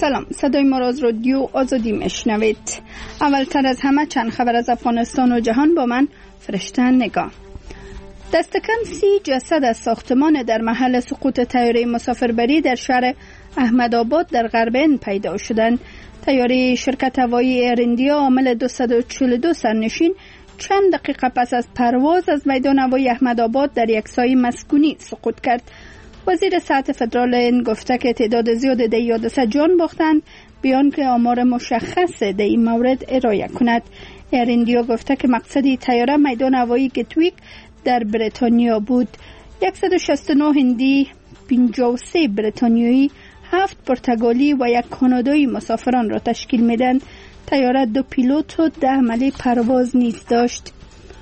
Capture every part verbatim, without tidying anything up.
سلام، صدای ما را از رادیو آزادی میشنوید. اولتر از همه چند خبر از افغانستان و جهان با من فرشته نگاه. دستکم سی جسد از ساختمان در محل سقوط طیاره مسافربری در شهر احمدآباد در غرب هند پیدا شدند. طیاره شرکت هوایی ایر ایندیا حامل دویست و چهل و دو سرنشین چند دقیقه پس از پرواز از میدان هوایی احمدآباد در یک سایه مسکونی سقوط کرد. وزیر صحت فدرال هند گفته که تعداد زیاد دی حادثه جان باختند، بیان که آمار مشخص در این مورد ارائه کند. ایر ایندیا گفته که مقصد طیاره میدان هوایی گتویک در بریتانیا بود. صد و شصت و نه هندی، پنجاه و سه بریتانیایی، هفت پرتغالی و یک کانادایی مسافران را تشکیل میدند. طیاره دو پیلوت و ده عمله پرواز نیز داشت.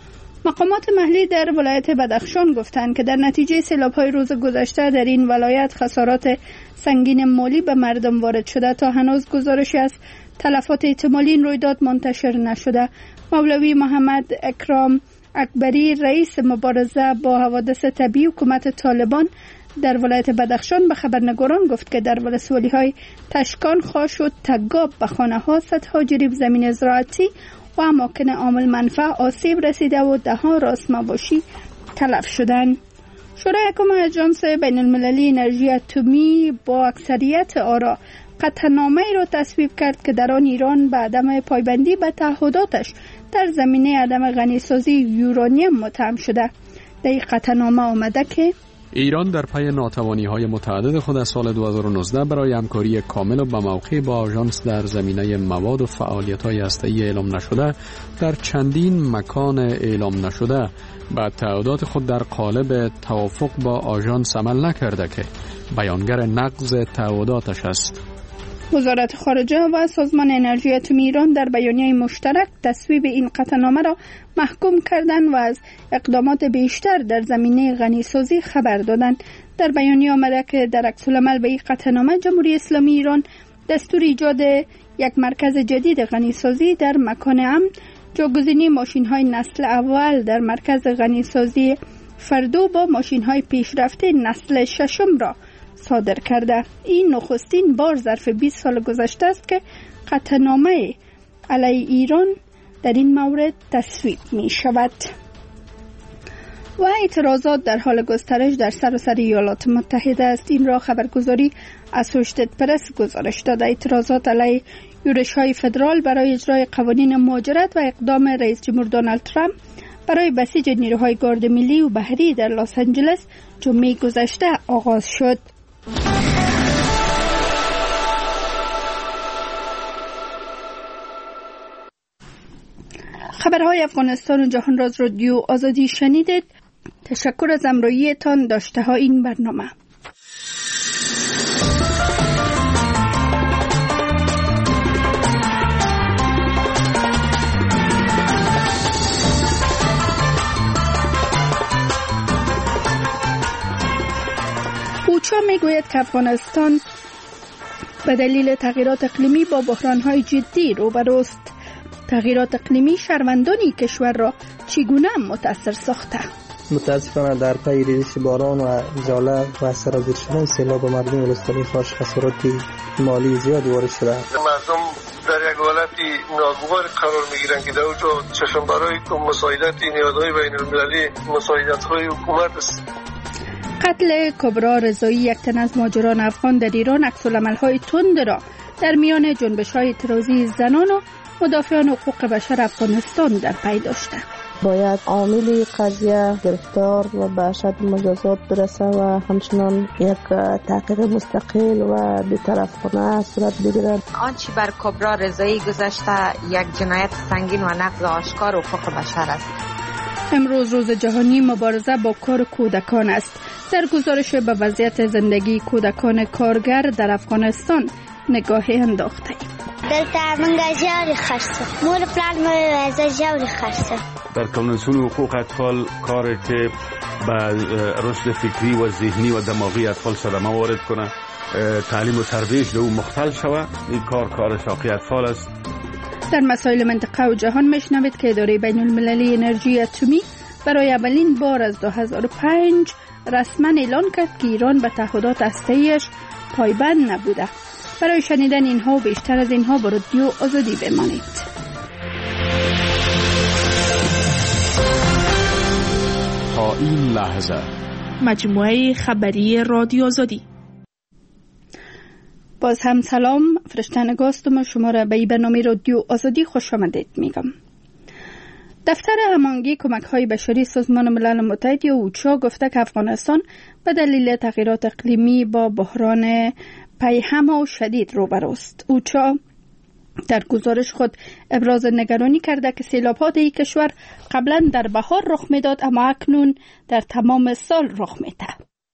مقامات محلی در ولایت بدخشان گفتند که در نتیجه سیلاب‌های روز گذشته در این ولایت خسارات سنگین مالی به مردم وارد شده. تا هنوز گزارشی از تلفات احتمالی این رویداد منتشر نشده. مولوی محمد اکرام اکبری، رئیس مبارزه با حوادث طبیعی حکومت طالبان در ولایت بدخشان به خبرنگاران گفت که در ولسوالی‌های تشکان، خاش و تگاب به خانه‌ها، صدها جریب زمین زراعتی و اماکن عامل منفعه آسیب رسیده و ده ها راست مواشی تلف شدند. شورای حکام آژانس بین المللی انرژی اتمی با اکثریت آرا قطعنامه را تصویب کرد که در آن ایران به عدم پایبندی به تعهداتش در زمینه عدم غنیسازی یورانیم متهم شده. در این قطعنامه آمده که ایران در پی ناتوانی‌های متعدد خود از سال دو هزار و نوزده برای همکاری کامل و به موقع با آژانس در زمینه مواد و فعالیت‌های هسته‌ای اعلام نشده در چندین مکان اعلام نشده به تعهدات خود در قالب توافق با آژانس عمل نکرده که بیانگر نقض تعهداتش است. وزارت خارجه و سازمان انرژی اتمی ایران در بیانیه مشترک تصویب این قطعنامه را محکوم کردند و از اقدامات بیشتر در زمینه غنیسازی خبر دادند. در بیانیه آمده که در عکس العمل به این قطعنامه جمهوری اسلامی ایران دستور ایجاد یک مرکز جدید غنیسازی در مکان امن، جاگزینی ماشین‌های نسل اول در مرکز غنیسازی فردو با ماشین‌های پیشرفته نسل ششم را صادر کرده. این نخستین بار ظرف بیست سال گذشته است که قطعنامه علیه ایران در این مورد تصویب می شود. و اعتراضات در حال گسترش در سراسر ایالات متحده است. این را خبرگزاری اسوشیتد پرس گزارش داده. اعتراضات علیه یورش‌های فدرال برای اجرای قوانین مهاجرت و اقدام رئیس جمهور دونالد ترامپ برای بسیج نیروهای گارد ملی و بحری در لس آنجلس جمعه گذشته آغاز شد. خبرهای افغانستان و جهان را از رادیو آزادی شنیدید. تشکر از همراهیتان. داشته ها این برنامه. اوچا میگوید که افغانستان به دلیل تغییرات اقلیمی با بحران‌های جدی روبروست. تغییرات اقلیمی شهروندان کشور را چگونه متاثر ساخته؟ متاسفانه در پی ریزش باران و ژاله و سرازیر شدن سیلاب و مردم ولسوالی خاش خسارات مالی زیاد وارد شده. مردم در یک حالتی ناگوار قرار میگیرند که در اونجا چشم برای مساعدت نیازهای بین المللی، مساعدت‌های حکومت است. قتل کبرا رضایی، یک تن از مهاجران افغان در ایران، عکس‌العمل‌های تند را در میان جنبش‌های اعتراضی زنان و مدافعان حقوق بشر افغانستان در پی داشته. باید عامل قضیه گرفتار و به اشد مجازات برسه و همچنان یک تحقیق مستقل و بی‌طرفانه صورت بگیرد. آنچه بر کبرا رضایی گذشته یک جنایت سنگین و نقض آشکار حقوق بشر است. امروز روز جهانی مبارزه با کار کودکان است. در گزارش به وضعیت زندگی کودکان کارگر در افغانستان نگاهی انداخته ایم. دلته منگا جوری خرسه مور پلان مو وزا جوری خرسه. در کنوانسیون حقوق اطفال کاری که به رشد فکری و ذهنی و دماغی اطفال صدمه وارد کنه، تعلیم و تربیت دو مختل شود، این کار کار ساقی اطفال است. در مسائل منطقه و جهان میشنوید که اداره بین المللی انرژی اتمی برای اولین بار از دو هزار و پنج رسما اعلان کرد که ایران به تعهدات هسته‌ایش پایبند نبوده. برای شنیدن اینها و بیشتر از اینها با رادیو آزادی بمانید. تا این لحظه مجموعه خبری رادیو آزادی. باز هم سلام، فرشته نگاه هستم و شما را به این برنامه رادیو آزادی خوش آمدید میگم. دفتر هماهنگی کمک‌های بشری سازمان ملل متحد یا اوچا گفته که افغانستان به دلیل تغییرات اقلیمی با بحران پیهم و شدید روبروست. اوچا در گزارش خود ابراز نگرانی کرده که سیلاب‌ها در کشور قبلا در بهار رخ میداد اما اکنون در تمام سال رخ میده.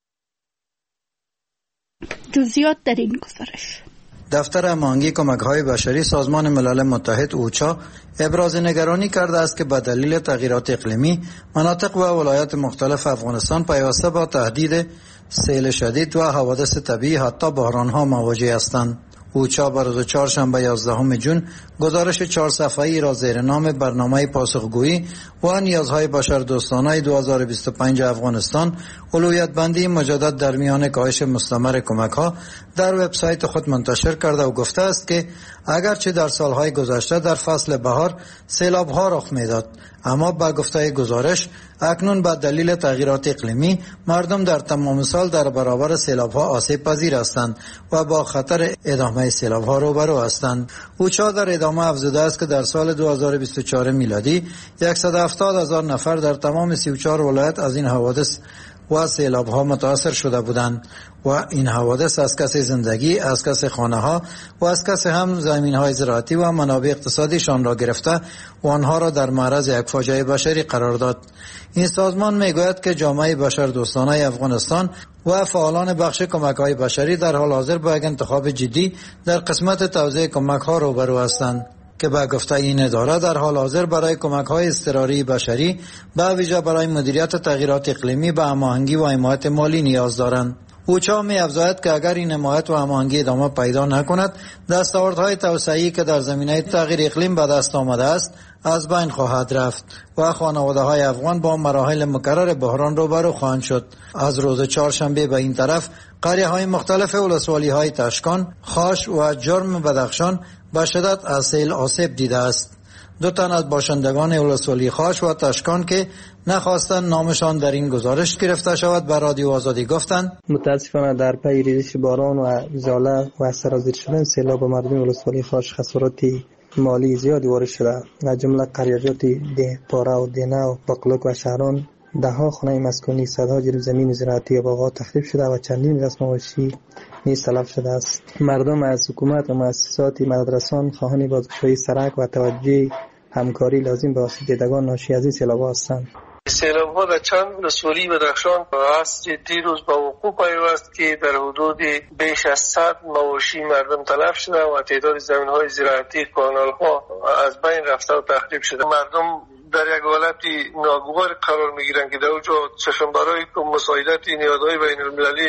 جزئیات در این گزارش. دفتر هماهنگی کمک‌های بشری سازمان ملل متحد اوچا ابراز نگرانی کرده است که به دلیل تغییرات اقلیمی مناطق و ولایات مختلف افغانستان پیوسته با تهدید سیل شدید و حوادث طبیعی حتی بحران‌ها مواجه هستند. اوچا بر روز چهارشنبه یازدهم ژوئن گزارش چهار صفحه‌ای را زیر نام برنامه پاسخگویی و نیازهای بشردوستانه دو هزار و بیست و پنج افغانستان اولویت بندی مجدد در میان کاهش مستمر کمک‌ها در وبسایت خود منتشر کرده و گفته است که اگرچه در سالهای گذشته در فصل بهار سیلاب‌ها رخ میداد، اما با گفته گزارش اکنون با دلیل تغییرات اقلیمی مردم در تمام سال در برابر سیلاب‌ها آسیب پذیر هستند و با خطر ادامه سیلاب‌ها روبرو هستند. اوچا در ادامه افزوده است که در سال دو هزار و بیست و چهار میلادی صد و هفتاد هزار نفر در تمام سی و چهار ولایت از این حوادث و سیلاب‌ها متاثر شده بودند و این حوادث از کسب زندگی، از کسب خانه‌ها و از کسب هم زمین‌های زراعتی و منابع اقتصادیشان را گرفته و آنها را در معرض یک فاجعه بشری قرار داد. این سازمان میگوید که جامعه بشردوستانه افغانستان و فعالان بخش کمک‌های بشری در حال حاضر با یک انتخاب جدی در قسمت توزیع کمک‌ها روبرو هستند که با گفته این اداره در حال حاضر برای کمک‌های اضطراری بشری به ویژه برای مدیریت تغییرات اقلیمی به هماهنگی و حمایت مالی نیاز دارند. اوچا می افزاید که اگر این حمایت و هماهنگی ادامه پیدا نکند، دستاوردهای توسعه‌ای که در زمینه تغییر اقلیم به دست آمده است از بین خواهد رفت و خانواده‌های افغان با مراحل مکرر بحران روبرو خواهند شد. از روز چهارشنبه به این طرف قریه‌های مختلف ولسوالی‌های تشکان، خاش و جرم بدخشان به شدت از سیل آسیب دیده است. دو تن از باشندگان ولسوالی خاش و تشکان که نخواستند نامشان در این گزارش گرفته شود به رادیو آزادی گفتند متاسفانه در پی ریزش باران و زلزله و سرازیر شدن سیلاب مردم ولسوالی خاش خسارات مالی زیادی وارد شده. از جمله قریجات ده پاره و دینه و بقلوک و شهران ده ها خانه مسکونی، صدها جریب زمین زراعتی و باغ‌ها تخریب شده و چندین رسم معاشی نیز تلف شده است. مردم از حکومت و مؤسسات مددرسان خواهان بازگشایی سرک و توجه همکاری لازم به آسیب دیدگان ناشی از این سیلاب‌ها هستند. سیلاب‌ها در چند ولسوالی بدخشان عصر دیروز با وقوع پیوست که در حدود بیش از صد مواشی مردم تلف شده و تعداد زمین‌های زراعتی، کانال‌ها از بین رفته و تخریب شده. مردم در یک حالتی ناگوار قرار میگیرند که در اونجا چشم برای مساعدت نیازهای بین‌المللی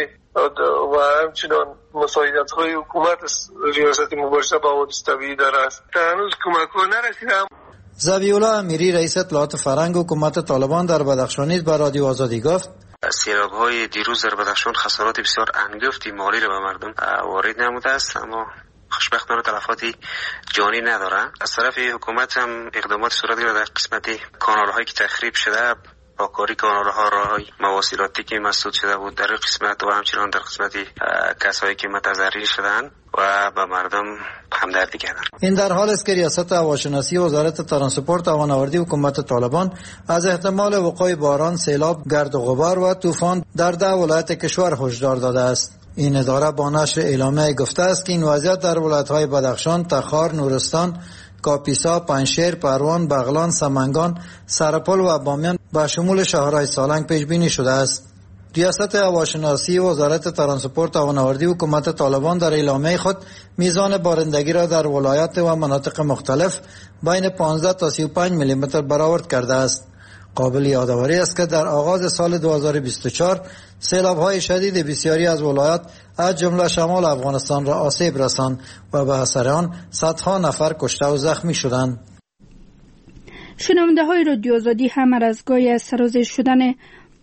و همچنان مساعدت‌های حکومت ریاست مباشرت با حوادث طبیعی داره است. هنوز کمک‌ها نرسیده. ذبیح‌الله امیری رئیس اطلاعات فرهنگ حکومت طالبان در بدخشان به رادیو آزادی گفت سیلاب‌های دیروز در بدخشان خسارات بسیار انگفتی مالی را به مردم وارد نموده است، اما خوشبختانه تلفاتی جانی نداره. از طرف حکومت هم اقدامات صورت گرفته در قسمت کانال‌هایی که تخریب شده، با کاری کانال‌ها راه‌های مواصلاتی که مسدود شده بود در قسمت و همچنان در قسمت کسایی که متضرر شدند و به مردم همدردی کردند. این در حال است که ریاست هواشناسی وزارت ترانسپورت و هوانوردی حکومت طالبان از احتمال وقوع باران، سیلاب، گرد و غبار و طوفان در ده ولایت کشور هشدار داده است. این اداره با نشر اعلامیه گفته است که این وضعیت در ولایت‌های بدخشان، تخار، نورستان، کاپیسا، پنجشیر، پروان، بغلان، سمنگان، سرپل و بامیان با شمول شهرهای سالنگ پیش بینی شده است. ریاست هواشناسی وزارت ترانسپورت و هوانوردی حکومت طالبان در اعلامیه خود میزان بارندگی را در ولایات و مناطق مختلف بین پانزده تا سی و پنج میلی متر برآورد کرده است. قابل یادآوری است که در آغاز سال دو هزار و بیست و چهار سیلاب‌های شدید بسیاری از ولایات از جمله شمال افغانستان را آسیب رساند و به اثر آن صدها نفر کشته و زخمی شدند. شنونده های رادیو آزادی هم از گاهی از سرازیر شدن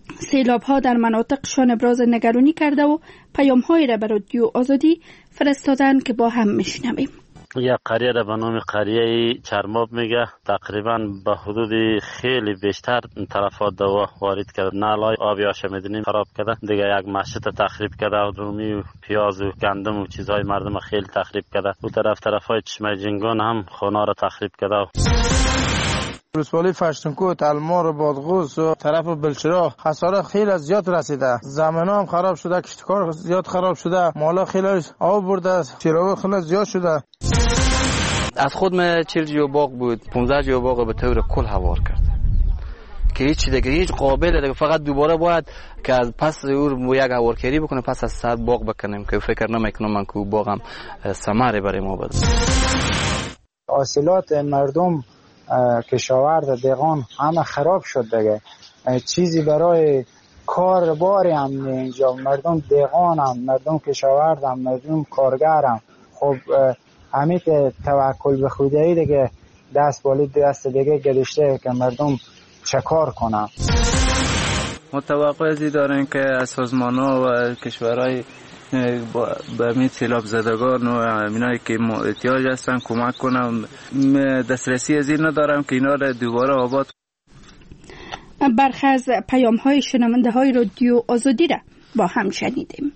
سیلاب ها در مناطقشان ابراز نگرانی کرده و پیام های را به رادیو آزادی فرستادن که با هم میشنویم. یک قریه را به نام قریه چرماب میگه. تقریبا به حدود خیلی بیشتر طرفات دوا وارد کرده. نالای آبی هاش میدونیم خراب کرده. دیگه یک مسجد تخریب کرده و رومی و پیاز و گندم و چیزهای مردم خیلی تخریب کرده. او طرف طرفای چشمه جنگان هم خانه را تخریب کرده. ولسوالی فشتونکو، تلمار، بادغوس و طرف بلچراغ خسارت خیلی زیاد رسیده. زمین‌ها هم خراب شده، کشتکار زیاد خراب شده، مالا خیلی آب برده، چراغ خیلی زیاد شده. از خود من چهل جو باغ بود، پانزده جو باغ به طور کل هوار کرد که هیچ دیگه هیچ قابل دیگه، فقط دوباره باید که از پس او یک هوارکاری بکنه، پس از صد باغ بکنیم که فکر نمیکنم من که باغم ثمره برای ما بده. حاصلات مردم کشاورز دیگان همه خراب شد دیگه. چیزی برای کار باری هم اینجا مردم دیگان هم، مردم کشاورز هم، مردم کارگر هم. خب همین توکل به خدایی دیگه دست بالی دست دیگه گذاشته که مردم چه کار کنن. متوقع ازی دارن که از سازمان‌ها و کشورهای به می سیلاب زدگان و اینایی که احتیاج هستن کمک کنم. دسترسی از این ندارم که اینا را دوباره آباد. برخی از پیام های شنونده های رادیو آزادی را با هم شنیدیم.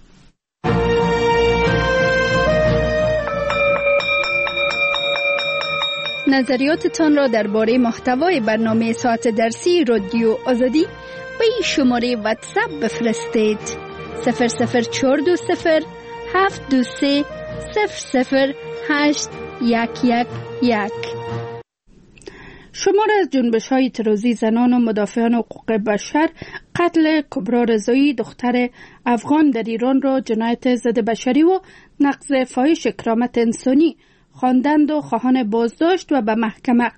نظریاتتان را درباره محتوای برنامه ساعت درسی رادیو آزادی به این شماره واتساپ بفرستید: صفر صفر چهار دو صفر هفت دو سه صفر صفر هشت یک یک یک. شمار از جنبش های اعتراضی زنان و مدافعان حقوق بشر قتل کبرا رضایی دختر افغان در ایران را جنایت ضد بشری و نقض فاحش کرامت انسانی خواندند و خواهان بازداشت و به محکمه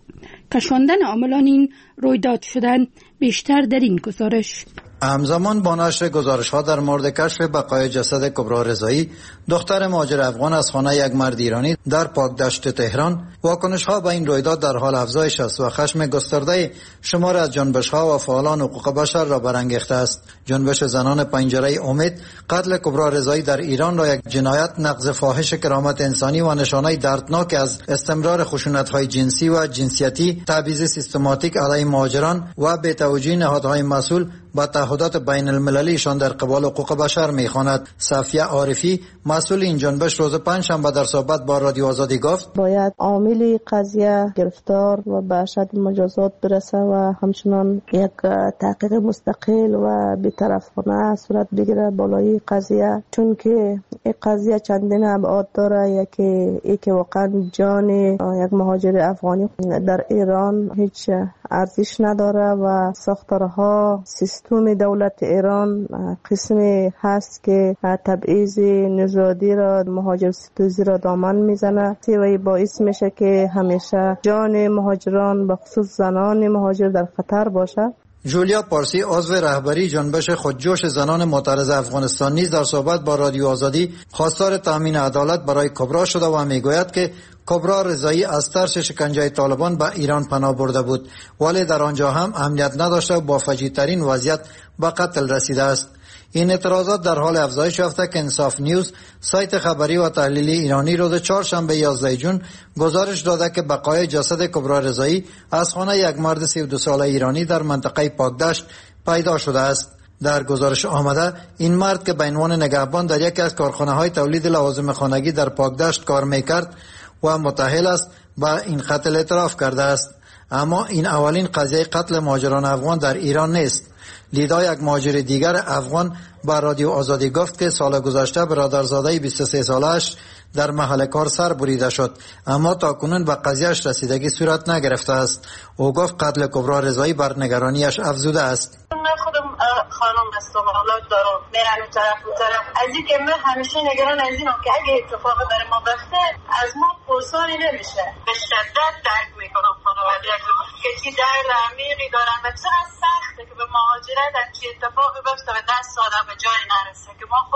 کشاندن عاملان این رویداد شدند. بیشتر در این گزارش. همزمان با نشر گزارش‌ها در مورد کشف بقای جسد کبرا رضایی دختر مهاجر افغان از خانه یک مرد ایرانی در پاکدشت تهران، واکنش‌ها به این رویداد در حال افزایش است و خشم گسترده شمار از جنبش‌ها و فعالان حقوق بشر را برانگیخته است. جنبش زنان پنجره امید قتل کبرا رضایی در ایران را یک جنایت نقض فاحش کرامت انسانی و نشانه دردناک از استمرار خشونت‌های جنسی و جنسیتی، تبعیض سیستماتیک علیه مهاجران و بی‌توجهی نهادهای مسئول با تعهدات بین المللیشان در قبال حقوق بشر می‌خواند. صفیه عارفی مسئول این جنبش روز پنجشنبه در صحبت با رادیو آزادی گفت: باید عامل قضیه گرفتار و به اشد مجازات برسه و همچنان یک تحقیق مستقل و بی‌طرفانه صورت بگیره بالای قضیه، چون که این قضیه چندین ابعاد داره. یکی ای که واقعا جان یک مهاجر افغانی در ایران هیچ ارزش نداره و ساختارها سیستم دولت ایران قسمی هست که تبعیض نژادی را مهاجر ستیزی را دامن میزنه و باعث میشه که همیشه جان مهاجران به خصوص زنان مهاجر در خطر باشه. جولیا پارسی عضو رهبری جنبش خودجوش زنان معترض افغانستان نیز در صحبت با رادیو آزادی خواستار تامین عدالت برای کبرا شده و میگوید که کبرا رضایی از ترس شکنجه طالبان به ایران پناه برده بود، ولی در آنجا هم امنیت نداشته و با فجیع‌ترین وضعیت به قتل رسیده است. این اعتراضات در حال افزایش یافته که انصاف نیوز سایت خبری و تحلیلی ایرانی روز چهارشنبه یازده جون گزارش داده که بقای جسد کبرا رضایی از خانه یک مرد سی و دو ساله ایرانی در منطقه پاکدشت پیدا شده است. در گزارش آمده این مرد که به عنوان نگهبان در یکی از کارخانه‌های تولید لوازم خانگی در پاکدشت کار می‌کرد و متأهل است به این قتل اعتراف کرده است. اما این اولین قضیه قتل مهاجران افغان در ایران نیست. لیدا یک مهاجر دیگر افغان با رادیو آزادی گفت که سال گذشته برادرزاده بیست و سه سالش در محل کار سر بریده شد، اما تاکنون به قضیهش رسیدگی صورت نگرفته است. او گفت قتل کبرا رضایی بر نگرانیش افزوده است. خودم خانم هستم، اولاد دارم، میرم این طرف اون طرف. از این که من همیشه نگران از اینم که اگه اتفاق برای ما بیفته از ما پرسانی نمیشه. به شدت درک میکنم خانواده که چی درد عمیقی دارن و چقدر سخته که به مهاجرت چی اتفاقی بیفته و دست آدم به جای نرسه، که ما خود ما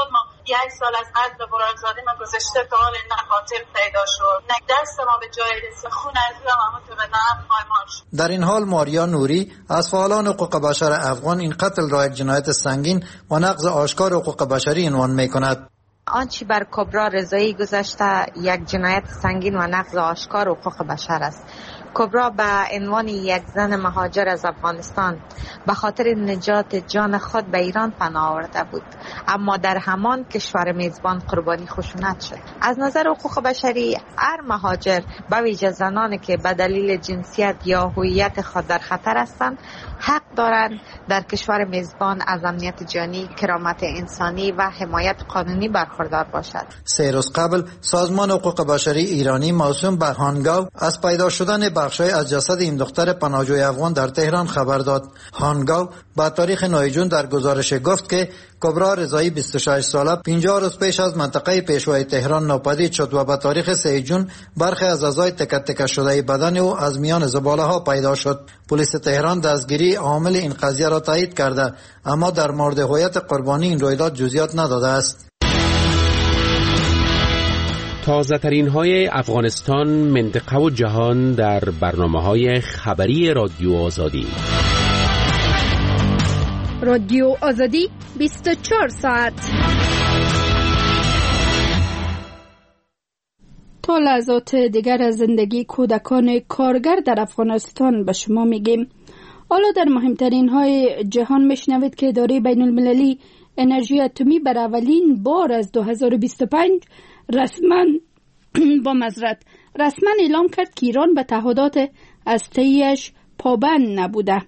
یک سال از قتل برادرزاده من گذشته تا حال نه قاتل پیدا شد، نه دست ما به جای رسید، خون از روی همون تو به نام پایمال شد. در این حال ماریا نوری از فعالان حقوق بشر افغان این قتل را یک جنایت سنگین و نقض آشکار حقوق بشری عنوان می‌کند. آنچه بر کبرا رضایی گذشته یک جنایت سنگین و نقض آشکار حقوق بشر است. کبرا به عنوان یک زن مهاجر از افغانستان به خاطر نجات جان خود به ایران پناه آورده بود، اما در همان کشور میزبان قربانی خشونت شد. از نظر حقوق بشری هر مهاجر به ویژه زنانی که به دلیل جنسیت یا هویت خود در خطر هستند حق دارند در کشور میزبان از امنیت جانی، کرامت انسانی و حمایت قانونی برخوردار باشد. سه روز قبل سازمان حقوق بشری ایرانی موسوم به هانگاو از پیدا شدن بخشای از جسد این دختر پناهجوی افغان در تهران خبر داد. هانگاو با تاریخ نه جون در گزارش گفت که کبرا رضایی بیست و شش ساله پنجاه روز پیش از منطقه پیشوای تهران ناپدید شد و با تاریخ سه جون برخی از اعضای تکه تکه شده بدن او از میان زباله ها پیدا شد. پلیس تهران دستگیری عامل این قضیه را تایید کرده، اما در مورد هویت قربانی این رویداد جزئیات نداده است. تازه ترین های افغانستان، منطقه و جهان در برنامه های خبری رادیو آزادی. رادیو آزادی بیست و چهار ساعت. تا لحظات دیگر از زندگی کودکان کارگر در افغانستان به شما میگیم. حالا در مهمترین های جهان میشنوید که اداره بین المللی انرژی اتمی بر اولین بار از دو هزار و بیست و پنج رسما با معذرت رسما اعلام کرد که ایران به تعهدات هسته‌ایش پابند نبوده.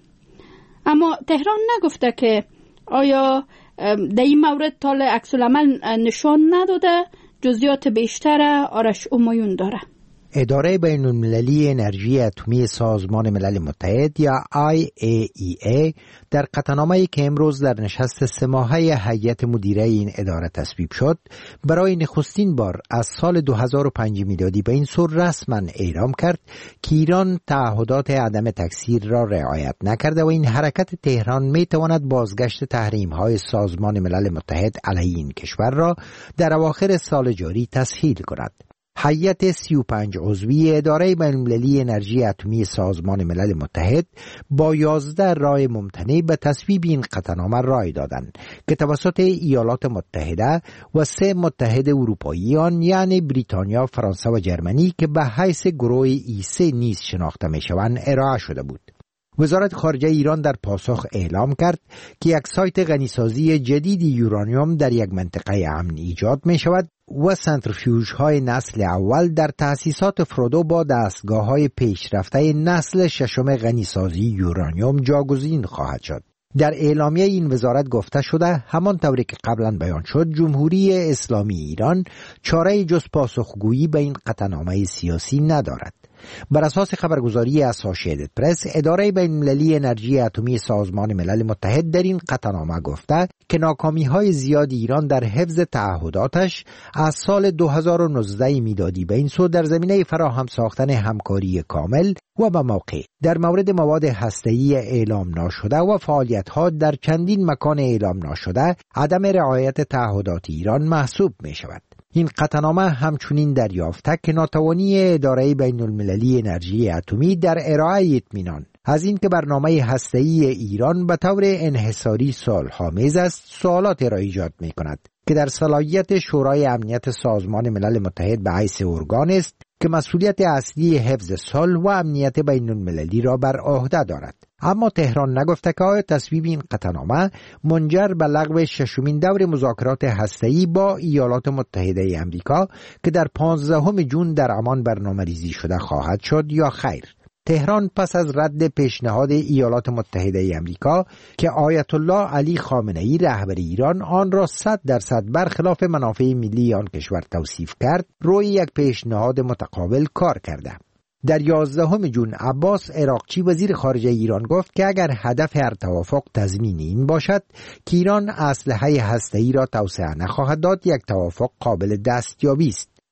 اما تهران نگفته که آیا در این مورد طال عکس العمل نشان نداده. جزئیات بیشتر آرش امایون داره. اداره بین المللی انرژی اتمی سازمان ملل متحد یا آی ای ای ای در قطعنامه‌ای که امروز در نشست سه ماهه هیئت مدیره این اداره تصویب شد، برای نخستین بار از سال دو هزار و پنج میلادی به این سو رسما اعلام کرد که ایران تعهدات عدم تکثیر را رعایت نکرده و این حرکت تهران میتواند بازگشت تحریم‌های سازمان ملل متحد علیه این کشور را در اواخر سال جاری تسهیل کند. هیئت سی و پنج عضوی اداره بین‌المللی انرژی اتمی سازمان ملل متحد با یازده رای ممتنع به تصویب این قطعنامه رای دادند که توسط ایالات متحده و سه متحد اروپایی آن یعنی بریتانیا، فرانسه و جرمنی که به حیث گروه ای سه نیز شناخته می‌شوند ارائه شده بود. وزارت خارجه ایران در پاسخ اعلام کرد که یک سایت غنیسازی جدید یورانیوم در یک منطقه امن ایجاد می شود و سنتریفیوژ های نسل اول در تأسیسات فرودو با دستگاه های پیشرفته نسل ششم غنیسازی یورانیوم جاگزین خواهد شد. در اعلامیه این وزارت گفته شده همان طوری که قبلا بیان شد، جمهوری اسلامی ایران چاره جز پاسخگویی به این قطعنامه سیاسی ندارد. بر اساس خبرگزاری اسوشییتد پرس، اداره بین‌المللی انرژی اتمی سازمان ملل متحد در این قطعنامه گفته که ناکامی‌های زیاد ایران در حفظ تعهداتش از سال دو هزار و نوزده میلادی به این سو در زمینه فراهم ساختن همکاری کامل و به موقع در مورد مواد هسته‌ای اعلام ناشده و فعالیت‌ها در چندین مکان اعلام ناشده عدم رعایت تعهدات ایران محسوب می‌شود. این قطعنامه همچنین دریافته که ناتوانی اداره بین المللی انرژی اتمی در ارائه اطمینان از این که برنامه هسته‌ای ایران به طور انحصاری صلح‌آمیز است سوالات را ایجاد می‌کند که در صلاحیت شورای امنیت سازمان ملل متحد به حیث ارگان است که مسئولیت اصلی حفظ صلح و امنیت بین المللی را بر عهده دارد. اما تهران نگفته که آیا تصویب این قطعنامه منجر به لغو ششمین دور مذاکرات هسته‌ای با ایالات متحده آمریکا که در پانزدهم ژوئن در عمان برنامه‌ریزی شده خواهد شد یا خیر. تهران پس از رد پیشنهاد ایالات متحده آمریکا که آیت الله علی خامنه‌ای رهبر ایران آن را صد درصد برخلاف منافع ملی آن کشور توصیف کرد، روی یک پیشنهاد متقابل کار کرده. در یازدهم ژوئن عباس عراقچی وزیر خارجه ایران گفت که اگر هدف هر توافق تضمین این باشد که ایران اسلحه هسته‌ای را توسعه نخواهد داد، یک توافق قابل دستیابی است.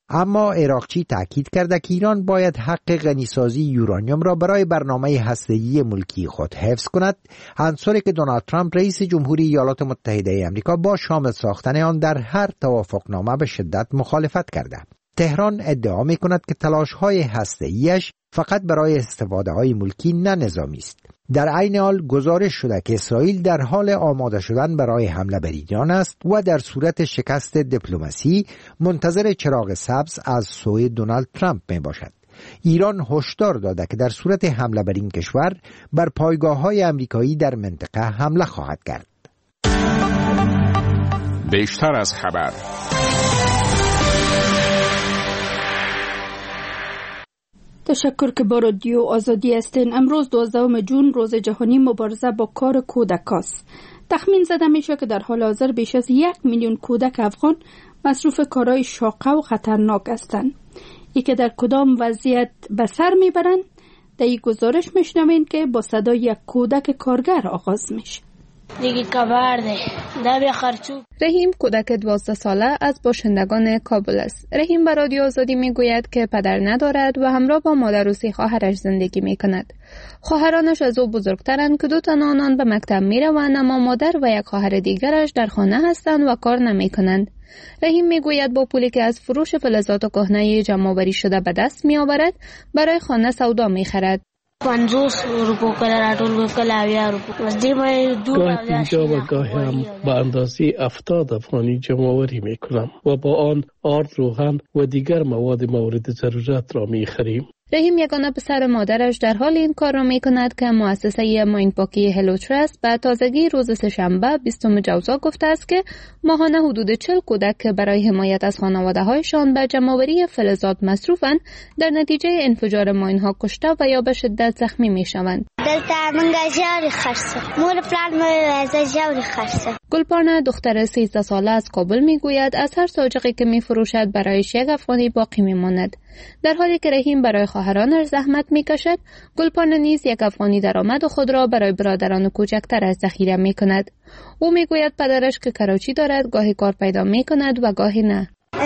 اما عراقچی تاکید کرده که ایران باید حق غنیسازی یورانیوم را برای برنامه هسته‌ای ملکی خود حفظ کند، عنصری که دونالد ترامپ رئیس جمهوری ایالات متحده آمریکا با شامل ساختن آن در هر توافقنامه به شدت مخالفت کرده. تهران ادعا می‌کند که تلاش‌های هسته‌ایش فقط برای استفاده‌های ملکی نه نظامی است. در عین حال گزارش شده که اسرائیل در حال آماده شدن برای حمله بر ایران است و در صورت شکست دیپلماسی منتظر چراغ سبز از سوی دونالد ترامپ می باشد. ایران هشدار داده که در صورت حمله بر این کشور بر پایگاه‌های آمریکایی در منطقه حمله خواهد کرد. بیشتر از خبر. تشکر که با رادیو آزادی هستین. امروز دوازدهم ژوئن روز جهانی مبارزه با کار کودک است. تخمین زده میشه که در حال حاضر بیش از یک میلیون کودک افغان مصروف کارهای شاقه و خطرناک هستند. ای که در کدام وضعیت به سر میبرند در این گزارش میشنوین که با صدای یک کودک کارگر آغاز میشه. دیگه کبرده دبی خرچوب. رحیم کودک دوازده ساله از باشندگان کابل است. رحیم به رادیو آزادی میگوید که پدر ندارد و همراه با مادر و سه خواهرش زندگی میکند. خواهرانش از او بزرگترند که دو تن آنان به مکتب میروند، اما مادر و یک خواهر دیگرش در خانه هستند و کار نمیکنند. رحیم میگوید با پولی که از فروش فلزات کهنه جمع‌آوری شده به دست میآورد برای خانه سودا میخرد. پنجوس روپو کلا راټول کلا اویا روپو از دې مې دو گاهی پنجاه و گاهی هم به اندازه هفتاد افغانی جمع‌آوری میکنم و با آن آرد، روغن و دیگر مواد مورد ضرورت را میخریم. رحیم یگانه پسر مادرش در حال این کار را می کند که مؤسسه ماین پاکی هلو ترست به تازگی روز سه‌شنبه بیستم جوزا گفته است که ماهانه حدود چهل کودک که برای حمایت از خانواده هایشان به جمع‌آوری فلزات مصروفند در نتیجه انفجار ماین ها کشته و یا به شدت زخمی می شوند. گلپارنا دختر سیزده ساله از کابل می گوید از هر ساجقی که می فروشد برایش یک افغانی باقی می ماند. در حالی که رحیم برای خواهرانش زحمت می کشد، گلپارنا نیز یک افغانی درآمد خود را برای برادران کوچکتر از ذخیره می کند. او می گوید پدرش که کراچی دارد گاهی کار پیدا می کند و گاهی نه.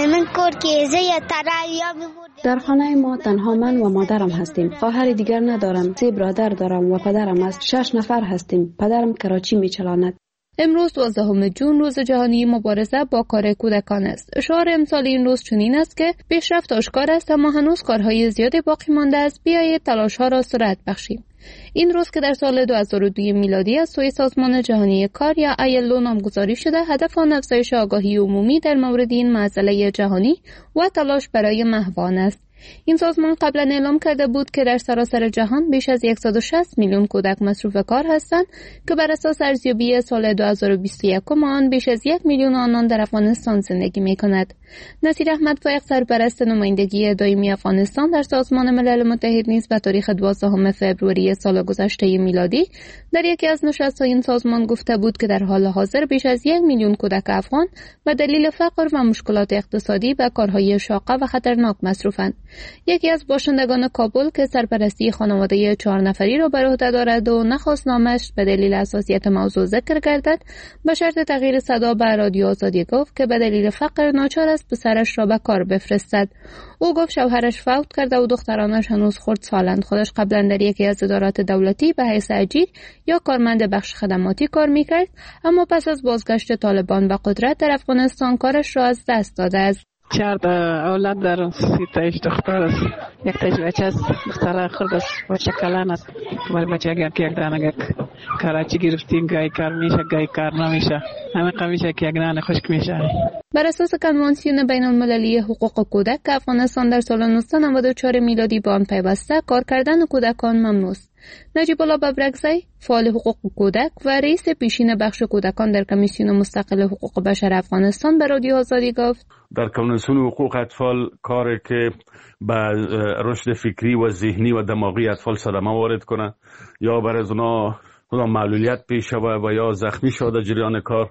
در خانه ما تنها من و مادرم هستیم. خواهر دیگر ندارم. سه برادر دارم و پدرم است. شش نفر هستیم. پدرم کراچی می چلاند. امروز دوازدهم ژوئن روز جهانی مبارزه با کار کودکان است. شعار امسال این روز چنین است که پیشرفت آشکار است اما هنوز کارهای زیادی باقی مانده است. بیایید تلاش‌ها را سرعت بخشیم. این روز که در سال دو هزار و دو میلادی از سوی سازمان جهانی کار یا آی ال او نامگذاری شده، هدف آن افزایش آگاهی عمومی در مورد این معضله جهانی و تلاش برای محو آن است. این سازمان قبلا اعلام کرده بود که در سراسر جهان بیش از صد و شصت میلیون کودک مصروف کار هستند که بر اساس ارزیابی سال دو هزار و بیست و یک آن بیش از یک میلیون آنان در افغانستان زندگی می کند. نصیر احمد فایق سرپرست نمایندگی دائمی افغانستان در سازمان ملل متحد نیز به تاریخ دوازدهم فوریه سال گذشته میلادی در یکی از نشست‌های این سازمان گفته بود که در حال حاضر بیش از یک میلیون کودک افغان به دلیل فقر و مشکلات اقتصادی به کارهای شاقه و خطرناک مصروفند. یکی از باشندگان کابل که سرپرستی خانواده چهار نفری را بر عهده دارد و نخواست نامش به دلیل حساسیت موضوع ذکر گردد، به شرط تغییر صدا به رادیو آزادی گفت که به دلیل فقر ناچار است پسرش را به کار بفرستد. او گفت شوهرش فوت کرده و دخترانش هنوز خردسالند. خودش قبلا در یکی از ادارات دولتی به حیث اجیر یا کارمند بخش خدماتی کار میکرد، اما پس از بازگشت طالبان به قدرت در افغانستان کارش را از دست داده است. چهار اولاد دارم. سی تایش دختر است. یک تایش بچه است. دختر خرد است. بچه کلان است. ولی بچه اگر که یک دانه کراچی گرفتیم گاهی کار میشه گاهی کار نمیشه. همه قمیشه که یک دانه خشک میشه. بر اساس کنوانسیون بین المللی حقوق کودک که افغانستان در سال نوزده نود و چهار میلادی به آن پیوسته، کار کردن کودکان ممنوع است. نجیب الله ببرکزی، فعال حقوق کودک و رئیس پیشین بخش کودکان در کمیسیون مستقل حقوق بشر افغانستان به رادیو آزادی گفت در کمیسیون حقوق اطفال کاری که به رشد فکری و ذهنی و دماغی اطفال صدمه وارد کنه یا بر از اونا معلولیت پیش شود و یا زخمی شده جریان کار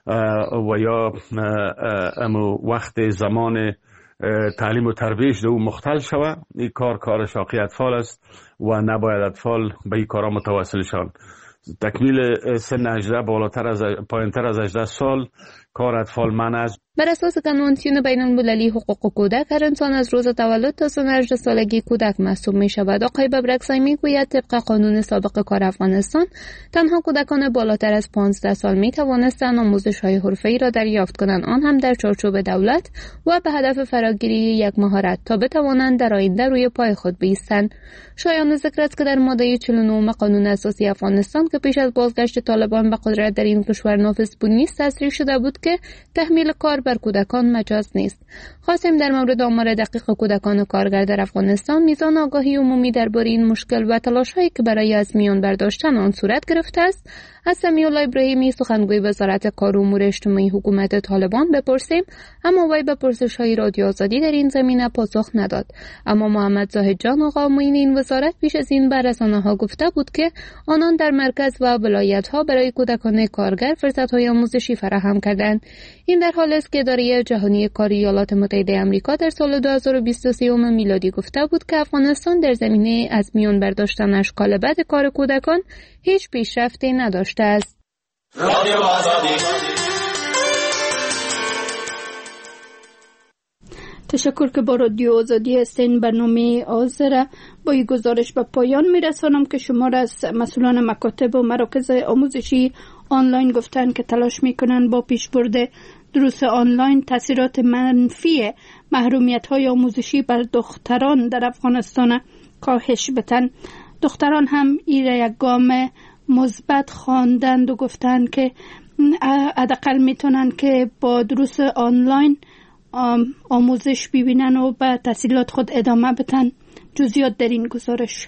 و یا امو وقت زمان تعلیم و تربیت دو مختل شود، این کار کار شاقی اطفال است و نباید اطفال به این کارا متوسل شوند. تکمیل سن هجده بالاتر از پایینتر از هجده سال کار اطفال منع است. بر اساس کنوانسیون بین المللی حقوق کودک، هر انسان از روز تولد تا سن هجده سالگی کودک محسوب می شود. آقای ببرکزی می گوید طبق قانون سابق کار افغانستان تنها کودکان بالاتر از پانزده سال می توانستند آموزش های حرفه‌ای را دریافت کنند، آن هم در چارچوب دولت و به هدف فراگیری یک مهارت تا بتوانند در آینده روی پای خود بایستند. شایان ذکر است که در ماده چهل و نه قانون اساسی افغانستان که پیش از بازگشت طالبان به قدرت در این کشور نافذ بود نیست تصریح شده بود که تحمیل کار بر کودکان مجاز نیست. خواستیم در مورد آمار دقیق کودکان کارگر در افغانستان، میزان آگاهی عمومی درباره این مشکل و تلاش‌هایی که برای از میان برداشتن آن صورت گرفته است از سمیع الله ابراهیمی، سخنگوی وزارت کار و امور اجتماعی حکومت طالبان بپرسیم، اما وی به پرسش‌های رادیو آزادی در این زمینه پاسخ نداد. اما محمد زاهد جان آقا معین این وزارت پیش از این به رسانه‌ها گفته بود که آنان در مرکز و ولایت‌ها برای کودکان کارگر فرصت‌های آموزشی فراهم کردند. این در حالی است که اداره جهانی کار ایالات متحده آمریکا در سال دو هزار و بیست و سه میلادی گفته بود که افغانستان در زمینه از میان برداشتن اشکال بد کار کودکان هیچ پیشرفتی نداشته است. تشکر که با رادیو آزادی هستین. برنامه آذر با این گزارش به پایان میرسانم که شمار از مسئولان مکاتب و مراکز آموزشی آنلاین گفتن که تلاش میکنن با پیشبرد دروس آنلاین تاثیرات منفی محرومیت‌های آموزشی بر دختران در افغانستان کاهش بدن. دختران هم این را یک گام مثبت خواندند و گفتند که حداقل میتونن که با دروس آنلاین آموزش ببینن و به تحصیلات خود ادامه بدن. جزئیات در این گزارش.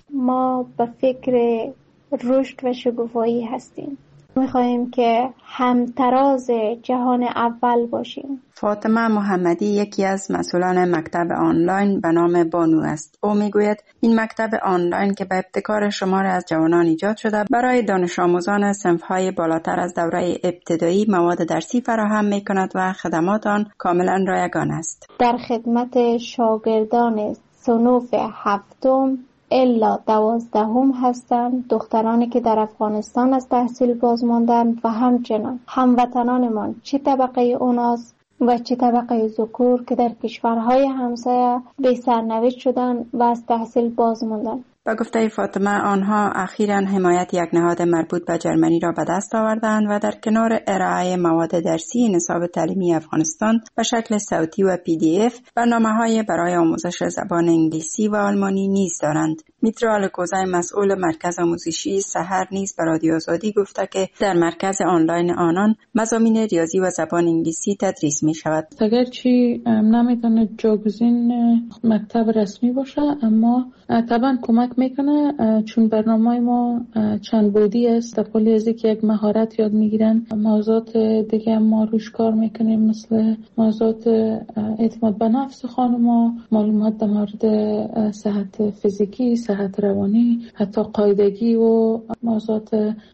ما به فکر رشد و شکوفایی هستیم. میخواهیم که همتراز جهان اول باشیم. فاطمه محمدی یکی از مسئولان مکتب آنلاین به نام بانو است. او میگوید این مکتب آنلاین که به ابتکار شمار از جوانان ایجاد شده برای دانش آموزان صنف‌های بالاتر از دوره ابتدایی مواد درسی فراهم میکند و خدمات آن کاملا رایگان است. در خدمت شاگردان صنوف هفتم الا دوازدهم هستند، دخترانی که در افغانستان از تحصیل باز ماندند و همچنان هموطنانمان چه طبقه اوناس و چه طبقه ذکور که در کشورهای همسایه بی سرنوشت شدند و از تحصیل باز ماندند. با گفته فاطمه آنها اخیراً حمایت یک نهاد مربوط به جرمنی را به دست آوردند و در کنار ارائه مواد درسی نصاب تعلیمی افغانستان به شکل صوتی و پی دی اف برنامه‌های برای آموزش زبان انگلیسی و آلمانی نیز دارند. میترا الکوزای مسئول مرکز آموزشی سحر نیز به رادیو آزادی گفته که در مرکز آنلاین آنان مضامین ریاضی و زبان انگلیسی تدریس می شود. اگرچه نمیتونه جایگزین مکتب رسمی باشه اما طبعا کمک میکنه، چون برنامه ما چند بعدی است. در کلی از اینکه یک مهارت یاد میگیرن، موضوعات دیگه ما روش کار میکنیم مثل موضوعات اعتماد به نفس خانم‌ها، معلومات در مورد صحت فیزیکی، صحت روانی، حتی قاعدگی و موضوعات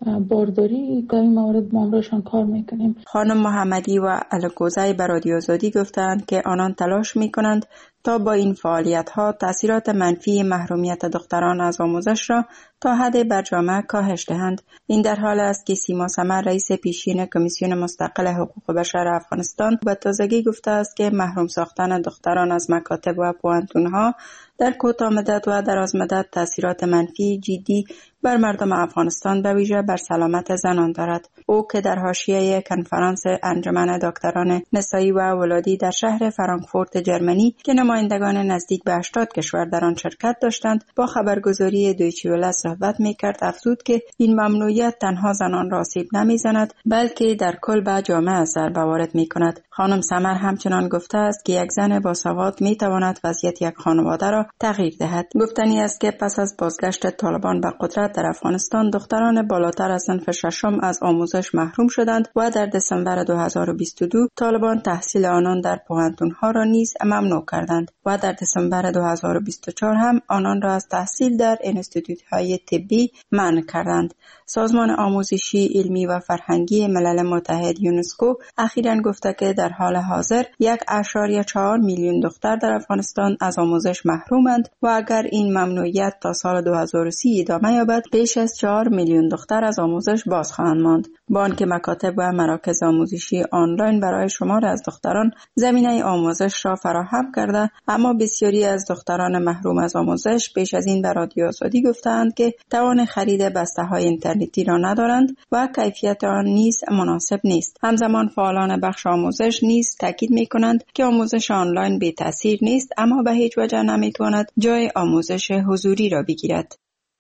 بارداری. در این موارد ما روشان کار میکنیم. خانم محمدی و الکوزای به رادیو آزادی گفتند که آنان تلاش میکنند تا با این فعالیت‌ها تأثیرات منفی محرومیت دختران از آموزش را تا حد بر جامعه کاهش دهند. این در حال است که سیما سمر رئیس پیشین کمیسیون مستقل حقوق بشر افغانستان به تازگی گفته است که محروم ساختن دختران از مکاتب و پوهنتون‌ها در کوتاه مدت و دراز مدت تأثیرات منفی جدی بر مردم افغانستان به ویژه بر سلامت زنان دارد. او که در حاشیه کنفرانس انجمن دکتران نسایی و ولادی در شهر فرانکفورت جرمنی که نمایندگان نزدیک به هشتاد کشور در آن شرکت داشتند با خبرگزاری دویچه وله صحبت می‌کرد، افزود که این ممنوعیت تنها زنان را آسیب نمی‌زند بلکه در کل به جامعه ضربه وارد می‌کند. خانم سمر همچنان گفته است که یک زن باسواد می‌تواند وضعیت یک خانواده را تغییر دهد. گفتنی است که پس از بازگشت طالبان به قدرت در افغانستان دختران بالاتر از صنف ششم از آموزش محروم شدند و در دسامبر دو هزار و بیست و دو طالبان تحصیل آنان در پوهنتون‌ها را نیز ممنوع کردند و در دسامبر دو هزار و بیست و چهار هم آنان را از تحصیل در انستیتوت‌های طبی منع کردند. سازمان آموزشی، علمی و فرهنگی ملل متحد یونسکو اخیراً گفته که در حال حاضر یک ممیز چهار میلیون دختر در افغانستان از آموزش محروم محرومند و اگر این ممنوعیت تا سال دو هزار و سی ادامه یابد بیش از چهار میلیون دختر از آموزش باز خواهند ماند. با آنکه مکاتب و مراکز آموزشی آنلاین برای شمار از دختران زمینه آموزش را فراهم کرده، اما بسیاری از دختران محروم از آموزش بیش از این به رادیو آزادی گفتند که توان خرید بسته های اینترنتی را ندارند و کیفیت آن نیز مناسب نیست. همزمان فعالان بخش آموزش نیز تاکید می کنند که آموزش آنلاین بی تاثیر نیست، اما به هیچ وجه نمی تواند جای آموزش حضوری را بگیرد.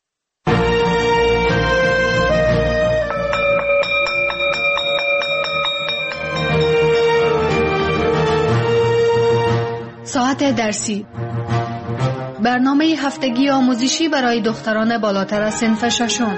ساعت درسی، برنامه هفتگی آموزشی برای دختران بالاتر از صنف ششم.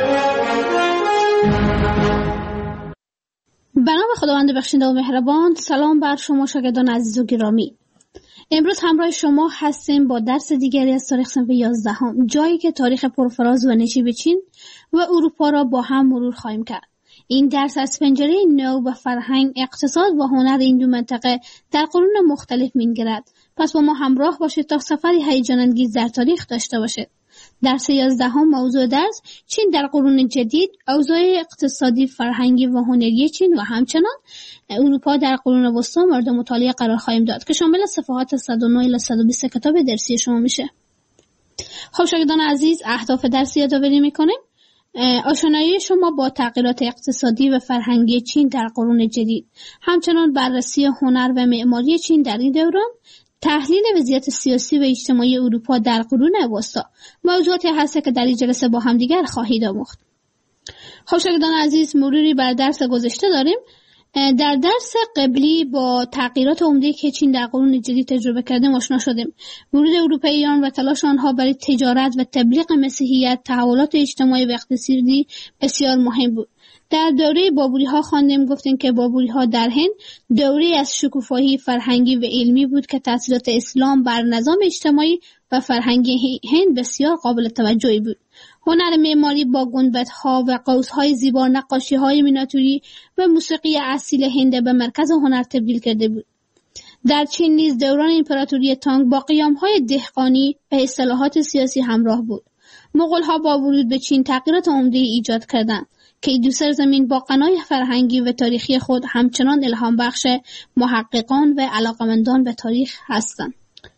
به نام خداوند بخشنده و مهربان. سلام بر شما شاگردان عزیز و گرامی. امروز همراه شما هستیم با درس دیگری از تاریخ صنف یازدهم، جایی که تاریخ پرفراز و نشیب چین و اروپا را با هم مرور خواهیم کرد. این درس از پنجره نو و فرهنگ، اقتصاد و هنر این دو منطقه در قرون مختلف می‌گردد. پس با ما همراه باشید تا سفری هیجان انگیز در تاریخ داشته باشید. درس یازدهم موضوع درس چین در قرون جدید، اوضاع اقتصادی، فرهنگی و هنری چین و همچنان اروپا در قرون وسطی مورد مطالعه قرار خواهیم داد که شامل صفحات صد و نه الی صد و بیست کتاب درسی شما میشه. خب شاگردان عزیز، اهداف درس یادآوری میکنیم. آشنایی شما با تغییرات اقتصادی و فرهنگی چین در قرون جدید، همچنان بررسی هنر و معماری چین در این دوران، تحلیل وضعیت سیاسی و اجتماعی اروپا در قرون وسطی، موضوعاتی هست که در این جلسه با هم دیگر خواهید آموخت. خب شاگردان عزیز، مروری بر درس گذشته داریم. در درس قبلی با تغییرات عمده که چین در قرون جدید تجربه کردیم آشنا شدیم. ورود اروپاییان و تلاش آنها برای تجارت و تبلیغ مسیحیت، تحولات اجتماعی و اقتصادی بسیار مهم بود. در دوره بابوری ها خواندیم، گفتیم که بابوری ها در هند دوره از شکوفایی فرهنگی و علمی بود که تاثیرات اسلام بر نظام اجتماعی و فرهنگی هند بسیار قابل توجهی بود. هنر معماری با گنبدها و قوس‌های زیبا، نقاشی‌های میناتوری و موسیقی اصیل هند به مرکز هنر تبدیل کرده بود. در چین نیز دوران امپراتوری تانگ با قیام‌های دهقانی و اصلاحات سیاسی همراه بود. مغول‌ها با ورود به چین تغییرات عمده ایجاد کردند که این دو سرزمین با غنای فرهنگی و تاریخی خود همچنان الهام بخش محققان و علاقمندان به تاریخ هستند.